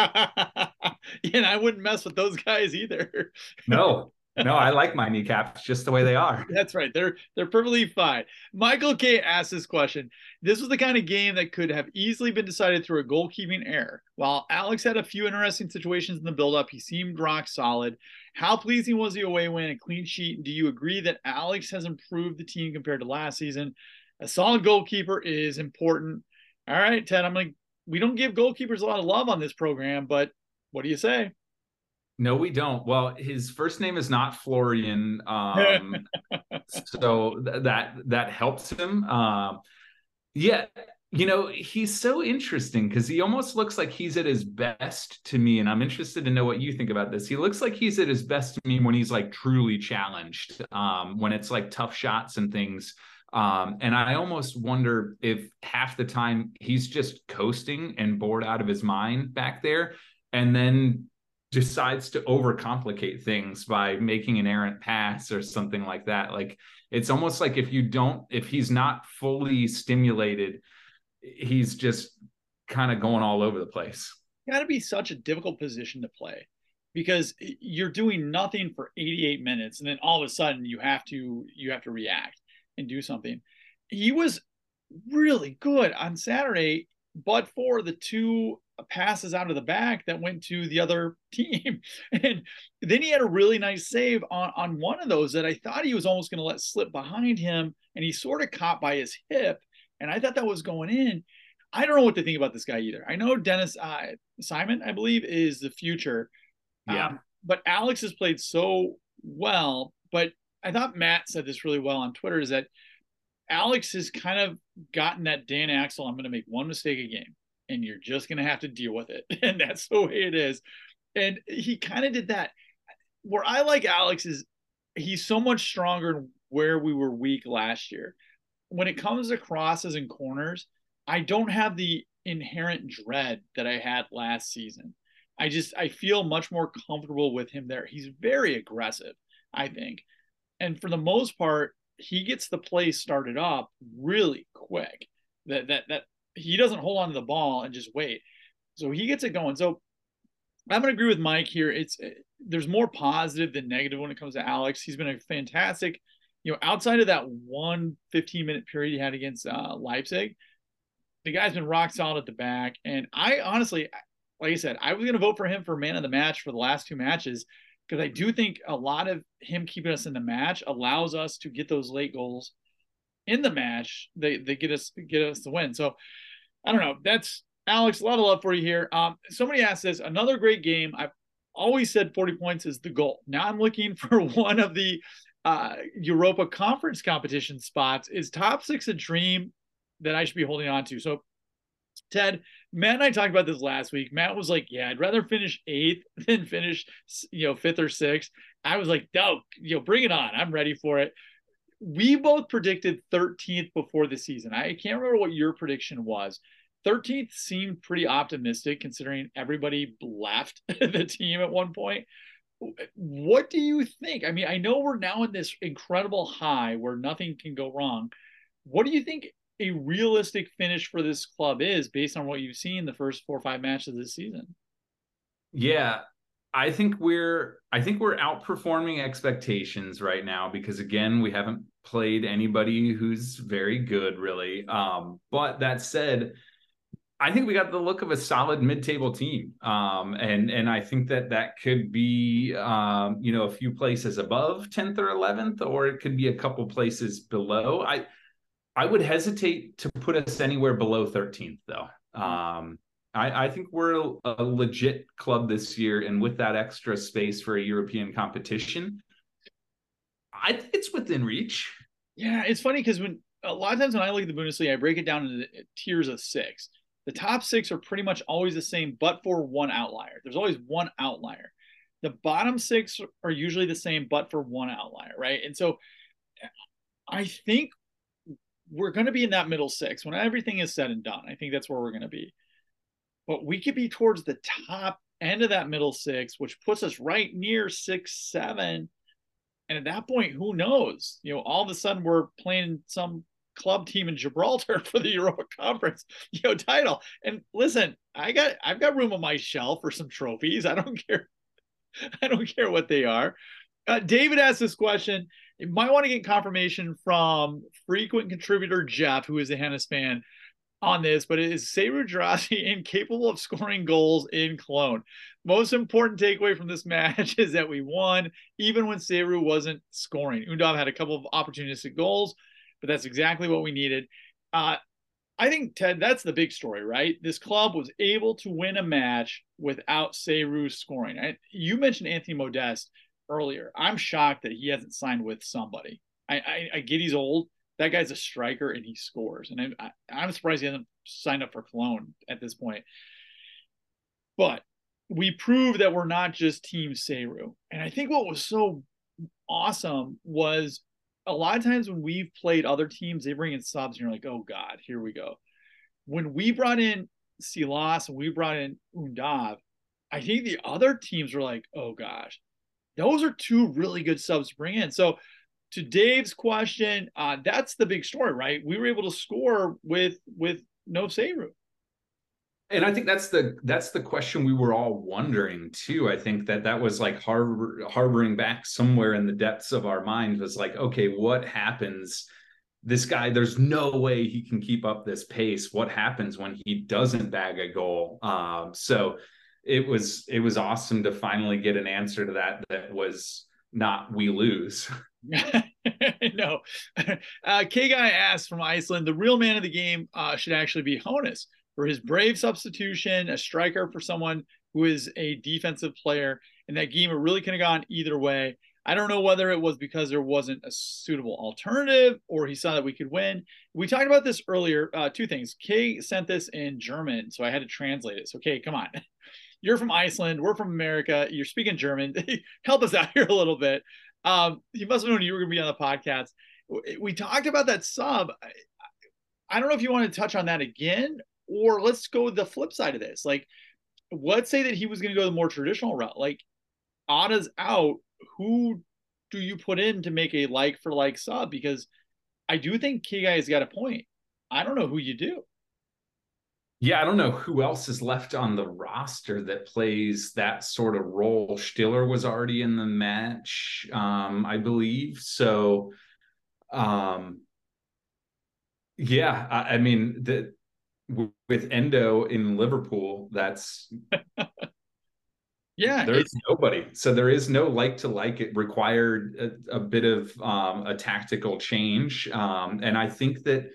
And I wouldn't mess with those guys either. No. No, I like my kneecaps just the way they are. That's right. They're they're perfectly fine. Michael K asked this question. This was the kind of game that could have easily been decided through a goalkeeping error. While Alex had a few interesting situations in the build-up, he seemed rock solid. How pleasing was the away win and clean sheet? Do you agree that Alex has improved the team compared to last season? A solid goalkeeper is important. All right, Ted, I'm like, we don't give goalkeepers a lot of love on this program, but what do you say? No, we don't. Well, his first name is not Florian, um, so th- that that helps him. Um, yeah, you know, he's so interesting because he almost looks like he's at his best to me, and I'm interested to know what you think about this. He looks like he's at his best to me when he's like truly challenged, um, when it's like tough shots and things. Um, and I almost wonder if half the time he's just coasting and bored out of his mind back there, and then decides to overcomplicate things by making an errant pass or something like that. Like, it's almost like if you don't, if he's not fully stimulated, he's just kind of going all over the place. Got to be such a difficult position to play because you're doing nothing for eighty-eight minutes. And then all of a sudden you have to, you have to react and do something. He was really good on Saturday, but for the two passes out of the back that went to the other team. And then he had a really nice save on, on one of those that I thought he was almost going to let slip behind him. And he sort of caught by his hip. And I thought that was going in. I don't know what to think about this guy either. I know Dennis uh, Simon, I believe, is the future. Yeah. Um, but Alex has played so well. But I thought Matt said this really well on Twitter, is that Alex has kind of gotten that Dan Axel, I'm going to make one mistake a game, and you're just going to have to deal with it. And that's the way it is. And he kind of did that. Where I like Alex is he's so much stronger where we were weak last year. When it comes to crosses and corners, I don't have the inherent dread that I had last season. I just, I feel much more comfortable with him there. He's very aggressive, I think. And for the most part, he gets the play started up really quick. That, that, that, he doesn't hold on to the ball and just wait. So he gets it going. So I'm going to agree with Mike here. It's there's more positive than negative when it comes to Alex. He's been a fantastic, you know, outside of that one fifteen minute period he had against uh, Leipzig, the guy's been rock solid at the back. And I honestly, like I said, I was going to vote for him for man of the match for the last two matches. because I do think a lot of him keeping us in the match allows us to get those late goals in the match. They they get us get us the win. So I don't know. That's Alex. A lot of love for you here. Um, somebody asked this. Another great game. I've always said forty points is the goal. Now I'm looking for one of the uh, Europa Conference competition spots. Is top six a dream that I should be holding on to? So, Ted, Matt and I talked about this last week. Matt was like, "Yeah, I'd rather finish eighth than finish, you know, fifth or sixth." I was like, "No, you know, bring it on. I'm ready for it." We both predicted thirteenth before the season. I can't remember what your prediction was. thirteenth seemed pretty optimistic considering everybody left the team at one point. What do you think? I mean, I know we're now in this incredible high where nothing can go wrong. What do you think a realistic finish for this club is based on what you've seen the first four or five matches of this season? Yeah, I think we're I think we're outperforming expectations right now because again, we haven't played anybody who's very good really. Um, but that said, I think we got the look of a solid mid-table team, um, and and I think that that could be um, you know a few places above tenth or eleventh, or it could be a couple places below. I I would hesitate to put us anywhere below thirteenth though. Um, I, I think we're a, a legit club this year, and with that extra space for a European competition, I think it's within reach. Yeah, it's funny because when a lot of times when I look at the Bundesliga, I break it down into tiers of six. The top six are pretty much always the same, but for one outlier. There's always one outlier. The bottom six are usually the same, but for one outlier, right? And so I think we're going to be in that middle six when everything is said and done. I think that's where we're going to be. But we could be towards the top end of that middle six, which puts us right near six, seven. And at that point, who knows? You know, all of a sudden we're playing some club team in Gibraltar for the Europa Conference, you know, title. And listen, I got I've got room on my shelf for some trophies. I don't care. I don't care what they are. Uh, David asked this question. You might want to get confirmation from frequent contributor Jeff, who is a Hennes fan, on this, but is Seru Girassi incapable of scoring goals in Cologne? Most important takeaway from this match is that we won, even when Seru wasn't scoring. Undav had a couple of opportunistic goals, but that's exactly what we needed. Uh, I think, Ted, that's the big story, right? This club was able to win a match without Seru scoring. I, you mentioned Anthony Modeste earlier. I'm shocked that he hasn't signed with somebody. I, I, I get he's old. That guy's a striker and he scores. And I, I'm surprised he hasn't signed up for Cologne at this point. But we proved that we're not just Team Seru. And I think what was so awesome was a lot of times when we've played other teams, they bring in subs and you're like, oh God, here we go. When we brought in Silas and we brought in Undav, I think the other teams were like, oh gosh, those are two really good subs to bring in. So to Dave's question, uh, that's the big story, right? We were able to score with with no Seru. And I think that's the that's the question we were all wondering too. I think that that was like harbor, harboring back somewhere in the depths of our mind was like, okay, what happens? This guy, there's no way he can keep up this pace. What happens when he doesn't bag a goal? Um, so it was it was awesome to finally get an answer to that. That was not we lose. No. Uh, K Guy asked from Iceland, the real man of the game uh, should actually be Honus for his brave substitution, a striker for someone who is a defensive player. In that game, it really could have gone either way. I don't know whether it was because there wasn't a suitable alternative or he saw that we could win. We talked about this earlier. Uh, two things. Kay sent this in German, so I had to translate it. So, Kay, come on. You're from Iceland. We're from America. You're speaking German. Help us out here a little bit. Um, you must have known you were going to be on the podcast. We talked about that sub. I, I don't know if you want to touch on that again, or let's go the flip side of this. Like, let's say that he was going to go the more traditional route. Like, Ada's out. Who do you put in to make a like for like sub? Because I do think Kigai has got a point. I don't know who you do. Yeah, I don't know who else is left on the roster that plays that sort of role. Stiller was already in the match, um, I believe. So, um, yeah, I, I mean, the, with Endo in Liverpool, that's Yeah, there's nobody. So there is no like to like. It required a, a bit of um, a tactical change. Um, and I think that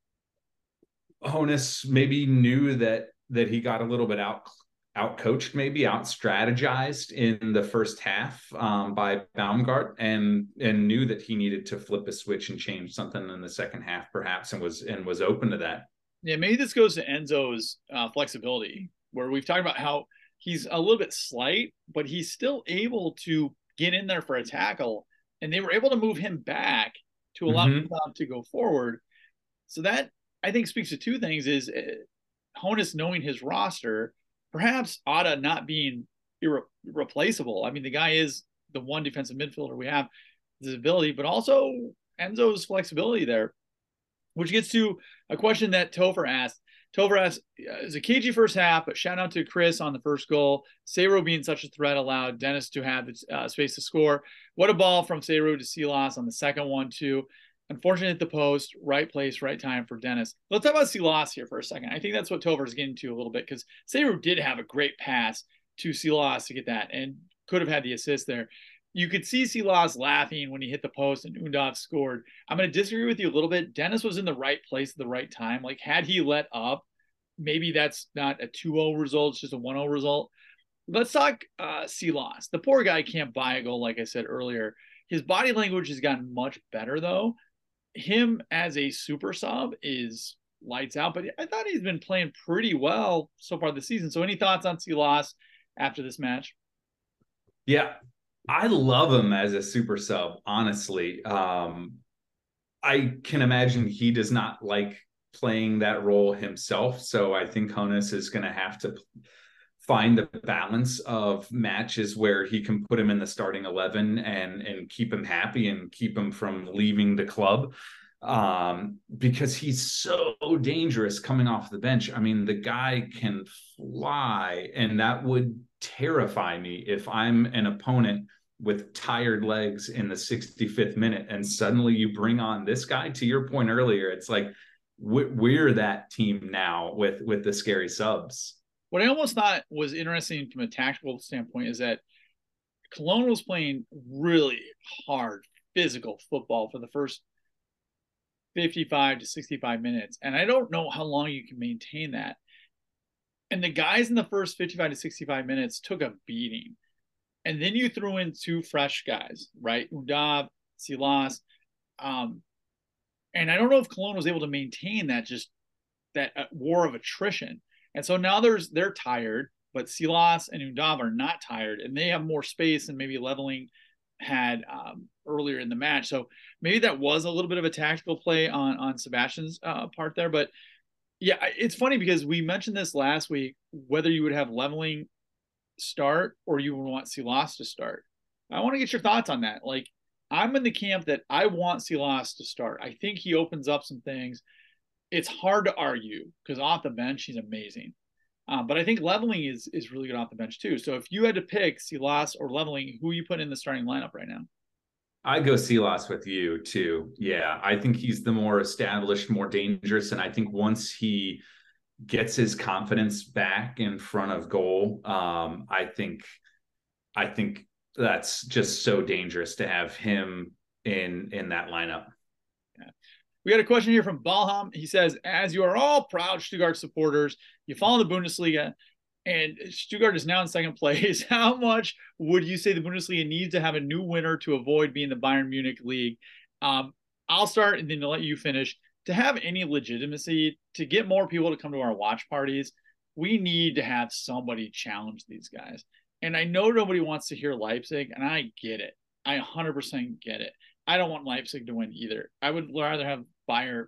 Hoeneß maybe knew that that he got a little bit out out coached, maybe out strategized in the first half um, by Baumgart, and and knew that he needed to flip a switch and change something in the second half, perhaps, and was and was open to that. Yeah, maybe this goes to Enzo's uh, flexibility, where we've talked about how he's a little bit slight, but he's still able to get in there for a tackle, and they were able to move him back to allow mm-hmm. him to go forward. So that, I think, speaks to two things: is uh, Hoeneß knowing his roster, perhaps Otta not being irre- irreplaceable. I mean, the guy is the one defensive midfielder we have, his ability, but also Enzo's flexibility there, which gets to a question that Topher asked. Topher asked, it was a cagey first half, but shout out to Chris on the first goal. Sayro being such a threat allowed Dennis to have the uh, space to score. What a ball from Sayro to Silas on the second one, too. Unfortunate at the post, right place, right time for Dennis. Let's talk about Silas here for a second. I think that's what Topher is getting to a little bit, because Sayro did have a great pass to Silas to get that and could have had the assist there. You could see Silas laughing when he hit the post and Undav scored. I'm going to disagree with you a little bit. Dennis was in the right place at the right time. Like, had he let up, maybe that's not a two oh result, it's just a one oh result. Let's talk uh, Silas. The poor guy can't buy a goal, like I said earlier. His body language has gotten much better, though. Him as a super sub is lights out, but I thought he's been playing pretty well so far this season. So any thoughts on Silas after this match? Yeah, I love him as a super sub, honestly. Um, I can imagine he does not like playing that role himself. So I think Hoeneß is going to have to find the balance of matches where he can put him in the starting eleven and, and keep him happy and keep him from leaving the club. Um, because he's so dangerous coming off the bench. I mean, the guy can fly, and that would terrify me if I'm an opponent with tired legs in the sixty-fifth minute and suddenly you bring on this guy. To your point earlier, it's like we're that team now with with the scary subs. What I almost thought was interesting from a tactical standpoint is that Cologne was playing really hard physical football for the first fifty-five to sixty-five minutes, and I don't know how long you can maintain that. And the guys in the first fifty-five to sixty-five minutes took a beating. And then you threw in two fresh guys, right? Undav, Silas. Um, and I don't know if Cologne was able to maintain that, just that war of attrition. And so now there's they're tired, but Silas and Undav are not tired, and they have more space than maybe Leveling had um, earlier in the match. So maybe that was a little bit of a tactical play on, on Sebastian's uh, part there. But yeah, it's funny because we mentioned this last week, whether you would have Leveling start or you would want Silas to start. I want to get your thoughts on that. Like, I'm in the camp that I want Silas to start. I think he opens up some things. It's hard to argue because off the bench, he's amazing. Um, but I think Leveling is is really good off the bench too. So if you had to pick Silas or Leveling, who you put in the starting lineup right now? I go Silas with you too. Yeah, I think he's the more established, more dangerous. And I think once he gets his confidence back in front of goal, um, I think I think that's just so dangerous to have him in in that lineup. Yeah. We got a question here from Balham. He says, as you are all proud Stuttgart supporters, you follow the Bundesliga, and Stuttgart is now in second place. How much would you say the Bundesliga needs to have a new winner to avoid being the Bayern Munich league? Um, I'll start and then I'll let you finish. To have any legitimacy, to get more people to come to our watch parties, we need to have somebody challenge these guys. And I know nobody wants to hear Leipzig, and I get it. I one hundred percent get it. I don't want Leipzig to win either. I would rather have Bayern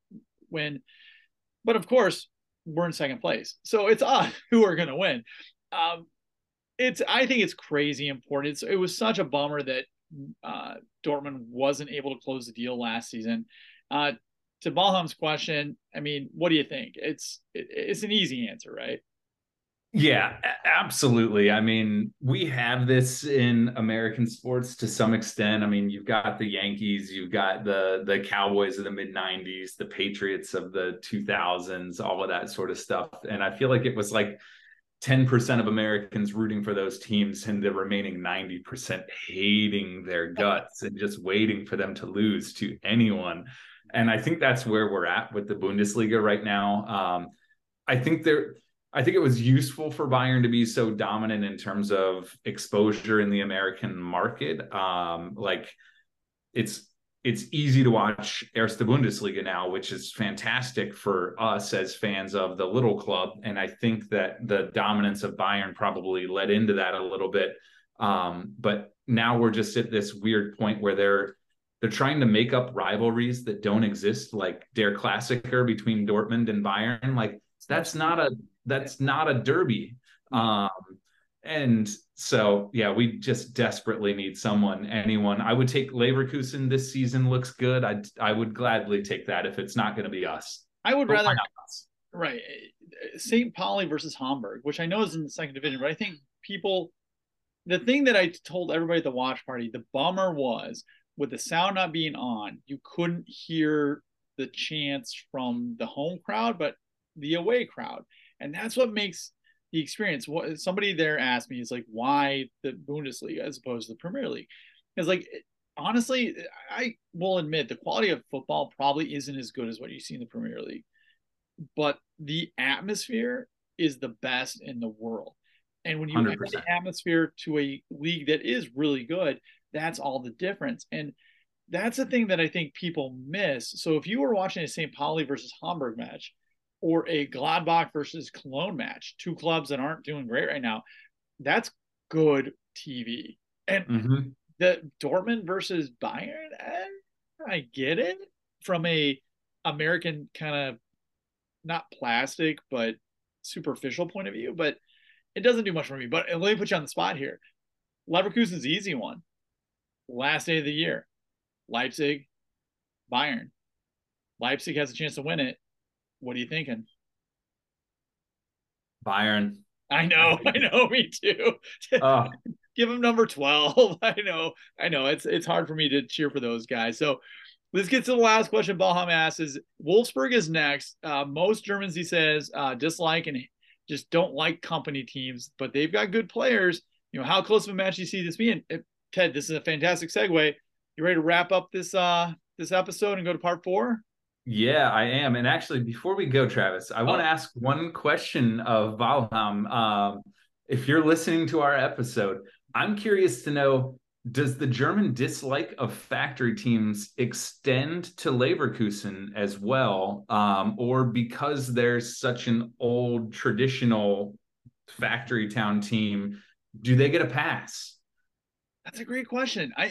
win. But of course, we're in second place. So it's us who are going to win. Um, it's I think it's crazy important. It's, it was such a bummer that uh, Dortmund wasn't able to close the deal last season. Uh, to Balham's question, I mean, what do you think? It's it, it's an easy answer, right? Yeah, absolutely. I mean, we have this in American sports to some extent. I mean, you've got the Yankees, you've got the the Cowboys of the mid nineties, the Patriots of the two thousands, all of that sort of stuff. And I feel like it was like ten percent of Americans rooting for those teams and the remaining ninety percent hating their guts and just waiting for them to lose to anyone. And I think that's where we're at with the Bundesliga right now. Um, I think there, I think it was useful for Bayern to be so dominant in terms of exposure in the American market. Um, like it's, it's easy to watch Erste Bundesliga now, which is fantastic for us as fans of the little club. And I think that the dominance of Bayern probably led into that a little bit. Um, but now we're just at this weird point where they're, they're trying to make up rivalries that don't exist, like Der Klassiker between Dortmund and Bayern. Like that's not a, that's not a derby. Um, And so, yeah, we just desperately need someone, anyone. I would take Leverkusen this season. Looks good. I I would gladly take that if it's not going to be us. I would but rather us. Right. Saint Pauli versus Hamburg, which I know is in the second division, but I think people, the thing that I told everybody at the watch party, the bummer was with the sound not being on, you couldn't hear the chants from the home crowd, but the away crowd. And that's what makes the experience. What somebody there asked me is like, why the Bundesliga as opposed to the Premier League? Because like, honestly, I will admit the quality of football probably isn't as good as what you see in the Premier League, but the atmosphere is the best in the world. And when you add the atmosphere to a league that is really good, that's all the difference. And that's the thing that I think people miss. So if you were watching a Saint Pauli versus Hamburg match, or a Gladbach versus Cologne match, two clubs that aren't doing great right now, that's good T V. And mm-hmm. the Dortmund versus Bayern, I get it from a American kind of not plastic, but superficial point of view, but it doesn't do much for me. But let me put you on the spot here. Leverkusen's easy one. Last day of the year, Leipzig, Bayern. Leipzig has a chance to win it. What are you thinking? Bayern. I know, I know, me too. Uh, Give him number twelve. I know, I know. It's it's hard for me to cheer for those guys. So let's get to the last question. Balham asks is Wolfsburg is next. Uh, most Germans, he says, uh, dislike and just don't like company teams, but they've got good players. You know, how close of a match do you see this being? Ted, this is a fantastic segue. You ready to wrap up this uh this episode and go to part four? Yeah, I am. And actually, before we go, Travis, I oh. want to ask one question of Valham. Um, if you're listening to our episode, I'm curious to know, does the German dislike of factory teams extend to Leverkusen as well? Um, or because there's such an old traditional factory town team, do they get a pass? That's a great question. I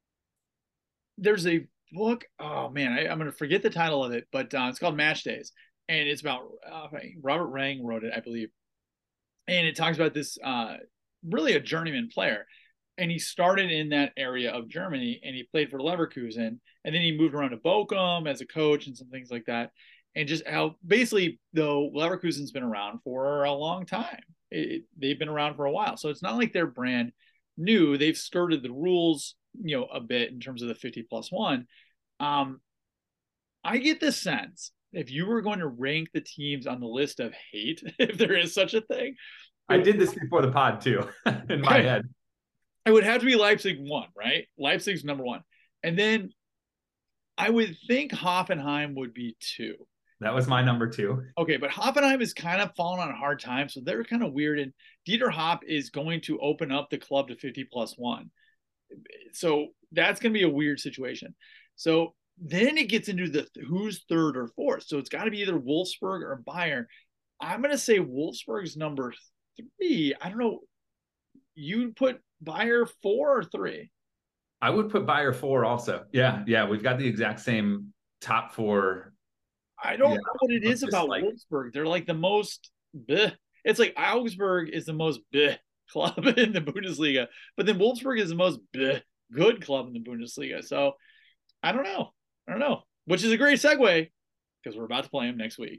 There's a book, oh man, I, I'm going to forget the title of it, but uh, it's called Match Days, and it's about uh, Robert Rang wrote it, I believe, and it talks about this uh, really a journeyman player, and he started in that area of Germany, and he played for Leverkusen, and then he moved around to Bochum as a coach and some things like that, and just how basically though Leverkusen's been around for a long time, it, they've been around for a while, so it's not like they're brand new. They've skirted the rules, you know, a bit in terms of the fifty plus one. Um, I get the sense if you were going to rank the teams on the list of hate, if there is such a thing. I did this before the pod too, in my head. It would have to be Leipzig one, right? Leipzig's number one. And then I would think Hoffenheim would be two. That was my number two. Okay, but Hoffenheim is kind of falling on a hard time, so they're kind of weird. And Dieter Hopp is going to open up the club to fifty plus one. So that's going to be a weird situation. So then it gets into the who's third or fourth. So it's got to be either Wolfsburg or Bayern. I'm going to say Wolfsburg's number three. I don't know. You put Bayern four or three? I would put Bayern four also. Yeah, yeah. We've got the exact same top four. I don't yeah, know what it is about like, Wolfsburg. They're like the most bleh. It's like Augsburg is the most bleh club in the Bundesliga, but then Wolfsburg is the most bleh good club in the Bundesliga. So I don't know. I don't know. Which is a great segue because we're about to play them next week.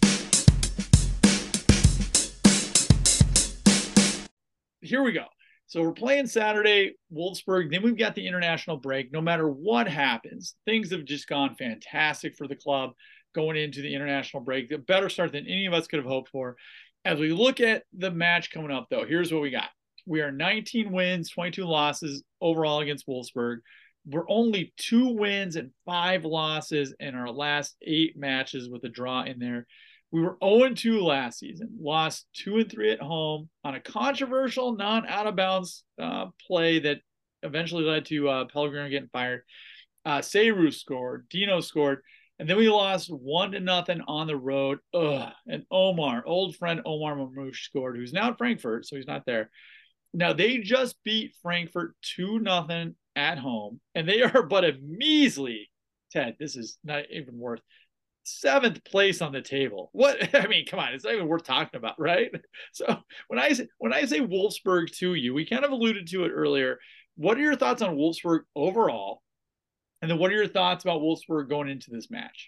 Here we go. So we're playing Saturday, Wolfsburg. Then we've got the international break. No matter what happens, things have just gone fantastic for the club going into the international break. A better start than any of us could have hoped for. As we look at the match coming up, though, here's what we got. We are nineteen wins, twenty-two losses overall against Wolfsburg. We're only two wins and five losses in our last eight matches with a draw in there. We were oh and two last season, lost two and three at home on a controversial non-out-of-bounds uh, play that eventually led to uh, Pellegrino getting fired. Uh, Seru scored, Dino scored, and then we lost one to nothing on the road. Ugh. And Omar, old friend Omar Marmoush scored, who's now at Frankfurt, so he's not there. Now, they just beat Frankfurt two nothing at home, and they are but a measly, Ted, this is not even worth, seventh place on the table. What? I mean, come on, it's not even worth talking about, right? So when I say, when I say Wolfsburg to you, we kind of alluded to it earlier. What are your thoughts on Wolfsburg overall? And then what are your thoughts about Wolfsburg going into this match?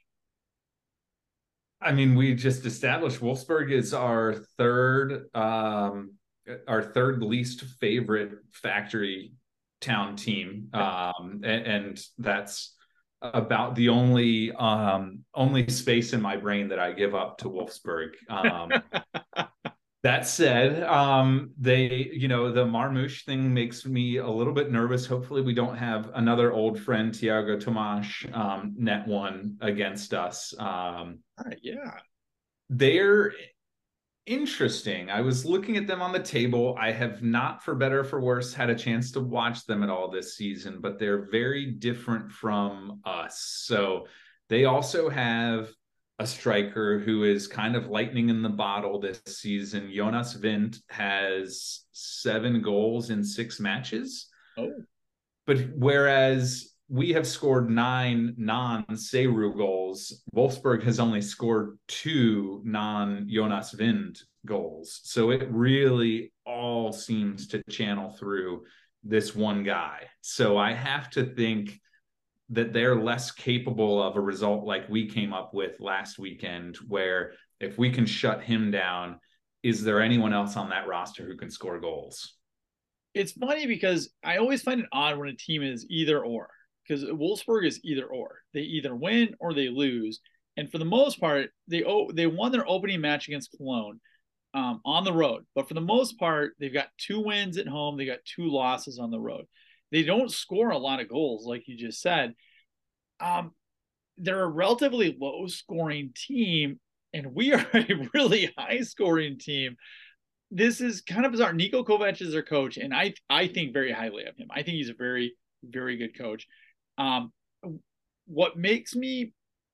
I mean, we just established Wolfsburg is our third, um, our third least favorite factory town team, um, and, and that's about the only um, only space in my brain that I give up to Wolfsburg. Um, that said, um, they, you know, the Marmoush thing makes me a little bit nervous. Hopefully, we don't have another old friend, Tiago Tomas, um, net one against us. Um, uh, yeah, they're interesting. I was looking at them on the table. I have not, for better or for worse, had a chance to watch them at all this season, but they're very different from us. So they also have a striker who is kind of lightning in the bottle this season. Jonas Wind has seven goals in six matches. Oh. But whereas we have scored nine non-Seru goals, Wolfsburg has only scored two non-Jonas Wind goals. So it really all seems to channel through this one guy. So I have to think that they're less capable of a result like we came up with last weekend, where if we can shut him down, is there anyone else on that roster who can score goals? It's funny because I always find it odd when a team is either or, because Wolfsburg is either or. They either win or they lose. And for the most part, they oh, they won their opening match against Cologne um, on the road. But for the most part, they've got two wins at home. They got two losses on the road. They don't score a lot of goals, like you just said. Um, they're a relatively low-scoring team, and we are a really high-scoring team. This is kind of bizarre. Niko Kovac is their coach, and I I think very highly of him. I think he's a very, very good coach. Um, what makes me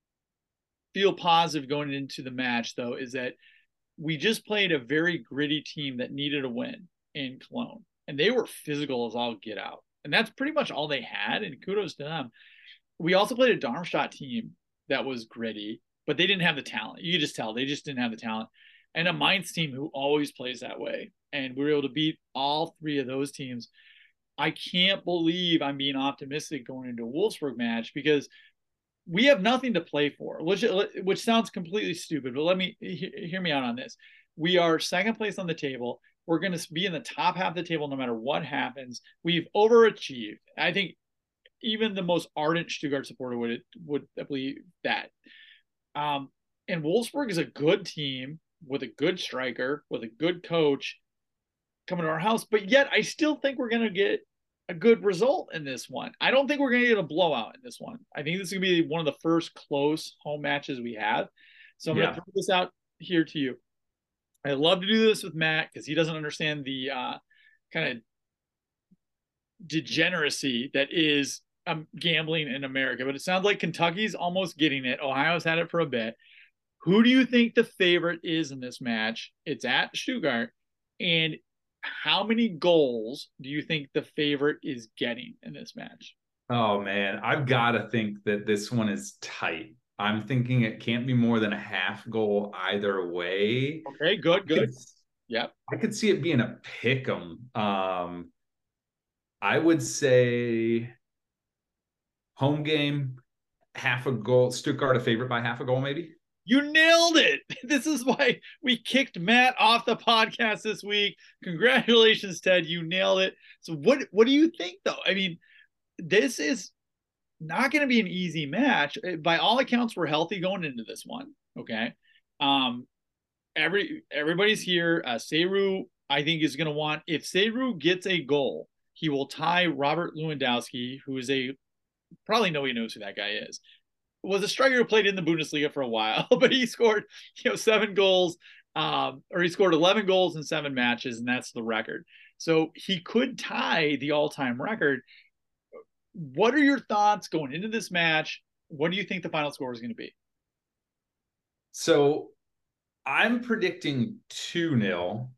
feel positive going into the match, though, is that we just played a very gritty team that needed a win in Cologne, and they were physical as all get out. And that's pretty much all they had, and kudos to them. We also played a Darmstadt team that was gritty, but they didn't have the talent. You could just tell they just didn't have the talent. And a Mainz team who always plays that way. And we were able to beat all three of those teams. I can't believe I'm being optimistic going into a Wolfsburg match, because we have nothing to play for, which, which sounds completely stupid, but let me hear me out on this. We are second place on the table. We're going to be in the top half of the table no matter what happens. We've overachieved. I think even the most ardent Stuttgart supporter would would believe that. Um, and Wolfsburg is a good team with a good striker, with a good coach coming to our house. But yet I still think we're going to get a good result in this one. I don't think we're going to get a blowout in this one. I think this is going to be one of the first close home matches we have. So I'm yeah. going to throw this out here to you. I love to do this with Matt because he doesn't understand the uh, kind of degeneracy that is um, gambling in America. But it sounds like Kentucky's almost getting it. Ohio's had it for a bit. Who do you think the favorite is in this match? It's at Stuttgart. And how many goals do you think the favorite is getting in this match? Oh, man, I've got to think that this one is tight. I'm thinking it can't be more than a half goal either way. Okay, good, good. Yeah, I could see it being a pick 'em. Um, I would say home game, half a goal. Stuttgart a favorite by half a goal, maybe. You nailed it. This is why we kicked Matt off the podcast this week. Congratulations, Ted. You nailed it. So what, what do you think, though? I mean, this is not going to be an easy match. By all accounts, we're healthy going into this one. Okay. Um, every everybody's here. Uh, Seru, I think, is going to want, if Seru gets a goal, he will tie Robert Lewandowski, who is a, probably nobody knows who that guy is. Was a striker who played in the Bundesliga for a while, but he scored, you know, seven goals, um, or he scored eleven goals in seven matches, and that's the record. So he could tie the all-time record. What are your thoughts going into this match? What do you think the final score is going to be? So I'm predicting two nil.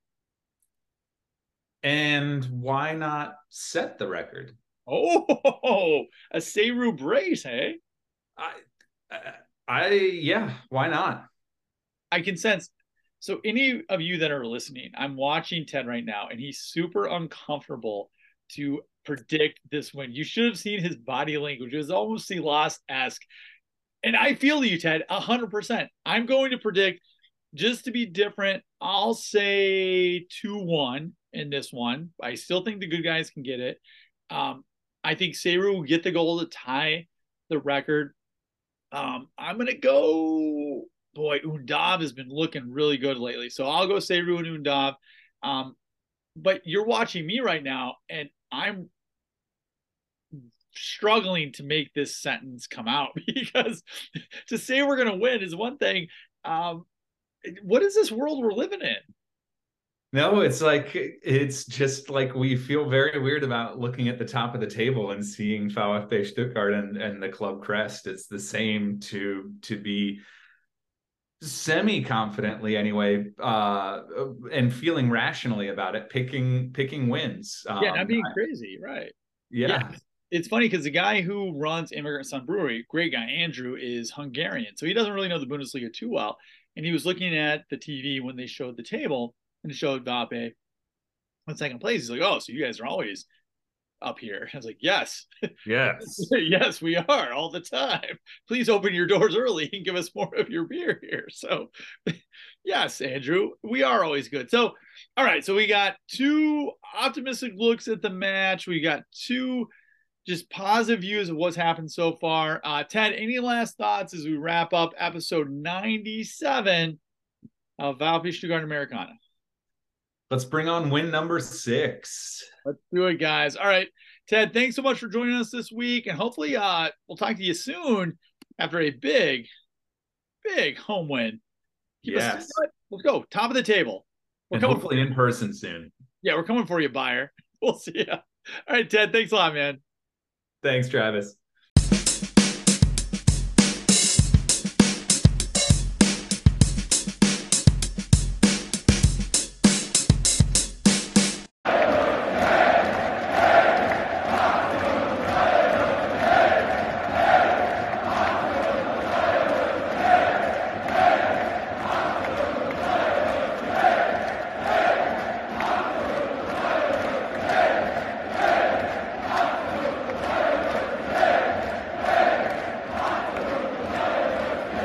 And why not set the record? Oh, a Seru brace, hey? I, I, I, yeah, why not? I can sense. So any of you that are listening, I'm watching Ted right now, and he's super uncomfortable to predict this win. You should have seen his body language. It was almost Silas-esque. And I feel you, Ted, one hundred percent. I'm going to predict, just to be different, I'll say two one in this one. I still think the good guys can get it. Um, I think Seru will get the goal to tie the record. Um, I'm going to go, boy, Undav has been looking really good lately. So I'll go Seru and Undav. Um, but you're watching me right now, and I'm struggling to make this sentence come out, because to say we're going to win is one thing. Um, what is this world we're living in? No, it's like, it's just like we feel very weird about looking at the top of the table and seeing VfB Stuttgart and, and the club crest. It's the same to to be semi-confidently anyway, uh, and feeling rationally about it, picking picking wins. Um, yeah, not being I, crazy, right? Yeah. yeah. It's funny because the guy who runs Immigrant Sun Brewery, great guy, Andrew, is Hungarian. So he doesn't really know the Bundesliga too well. And he was looking at the T V when they showed the table, and it showed Vape in second place. He's like, oh, so you guys are always up here. I was like, yes. Yes. Yes, we are all the time. Please open your doors early and give us more of your beer here. So yes, Andrew, we are always good. So, all right. So we got two optimistic looks at the match. We got two just positive views of what's happened so far. Uh, Ted, any last thoughts as we wrap up episode ninety-seven of VfB Stuttgart Americana? Let's bring on win number six. Let's do it, guys. All right, Ted, thanks so much for joining us this week, and hopefully uh, we'll talk to you soon after a big, big home win. Keep yes. Us, let's go. Top of the table. We're and coming hopefully in person soon. Yeah, we're coming for you, buyer. We'll see you. All right, Ted, thanks a lot, man. Thanks, Travis.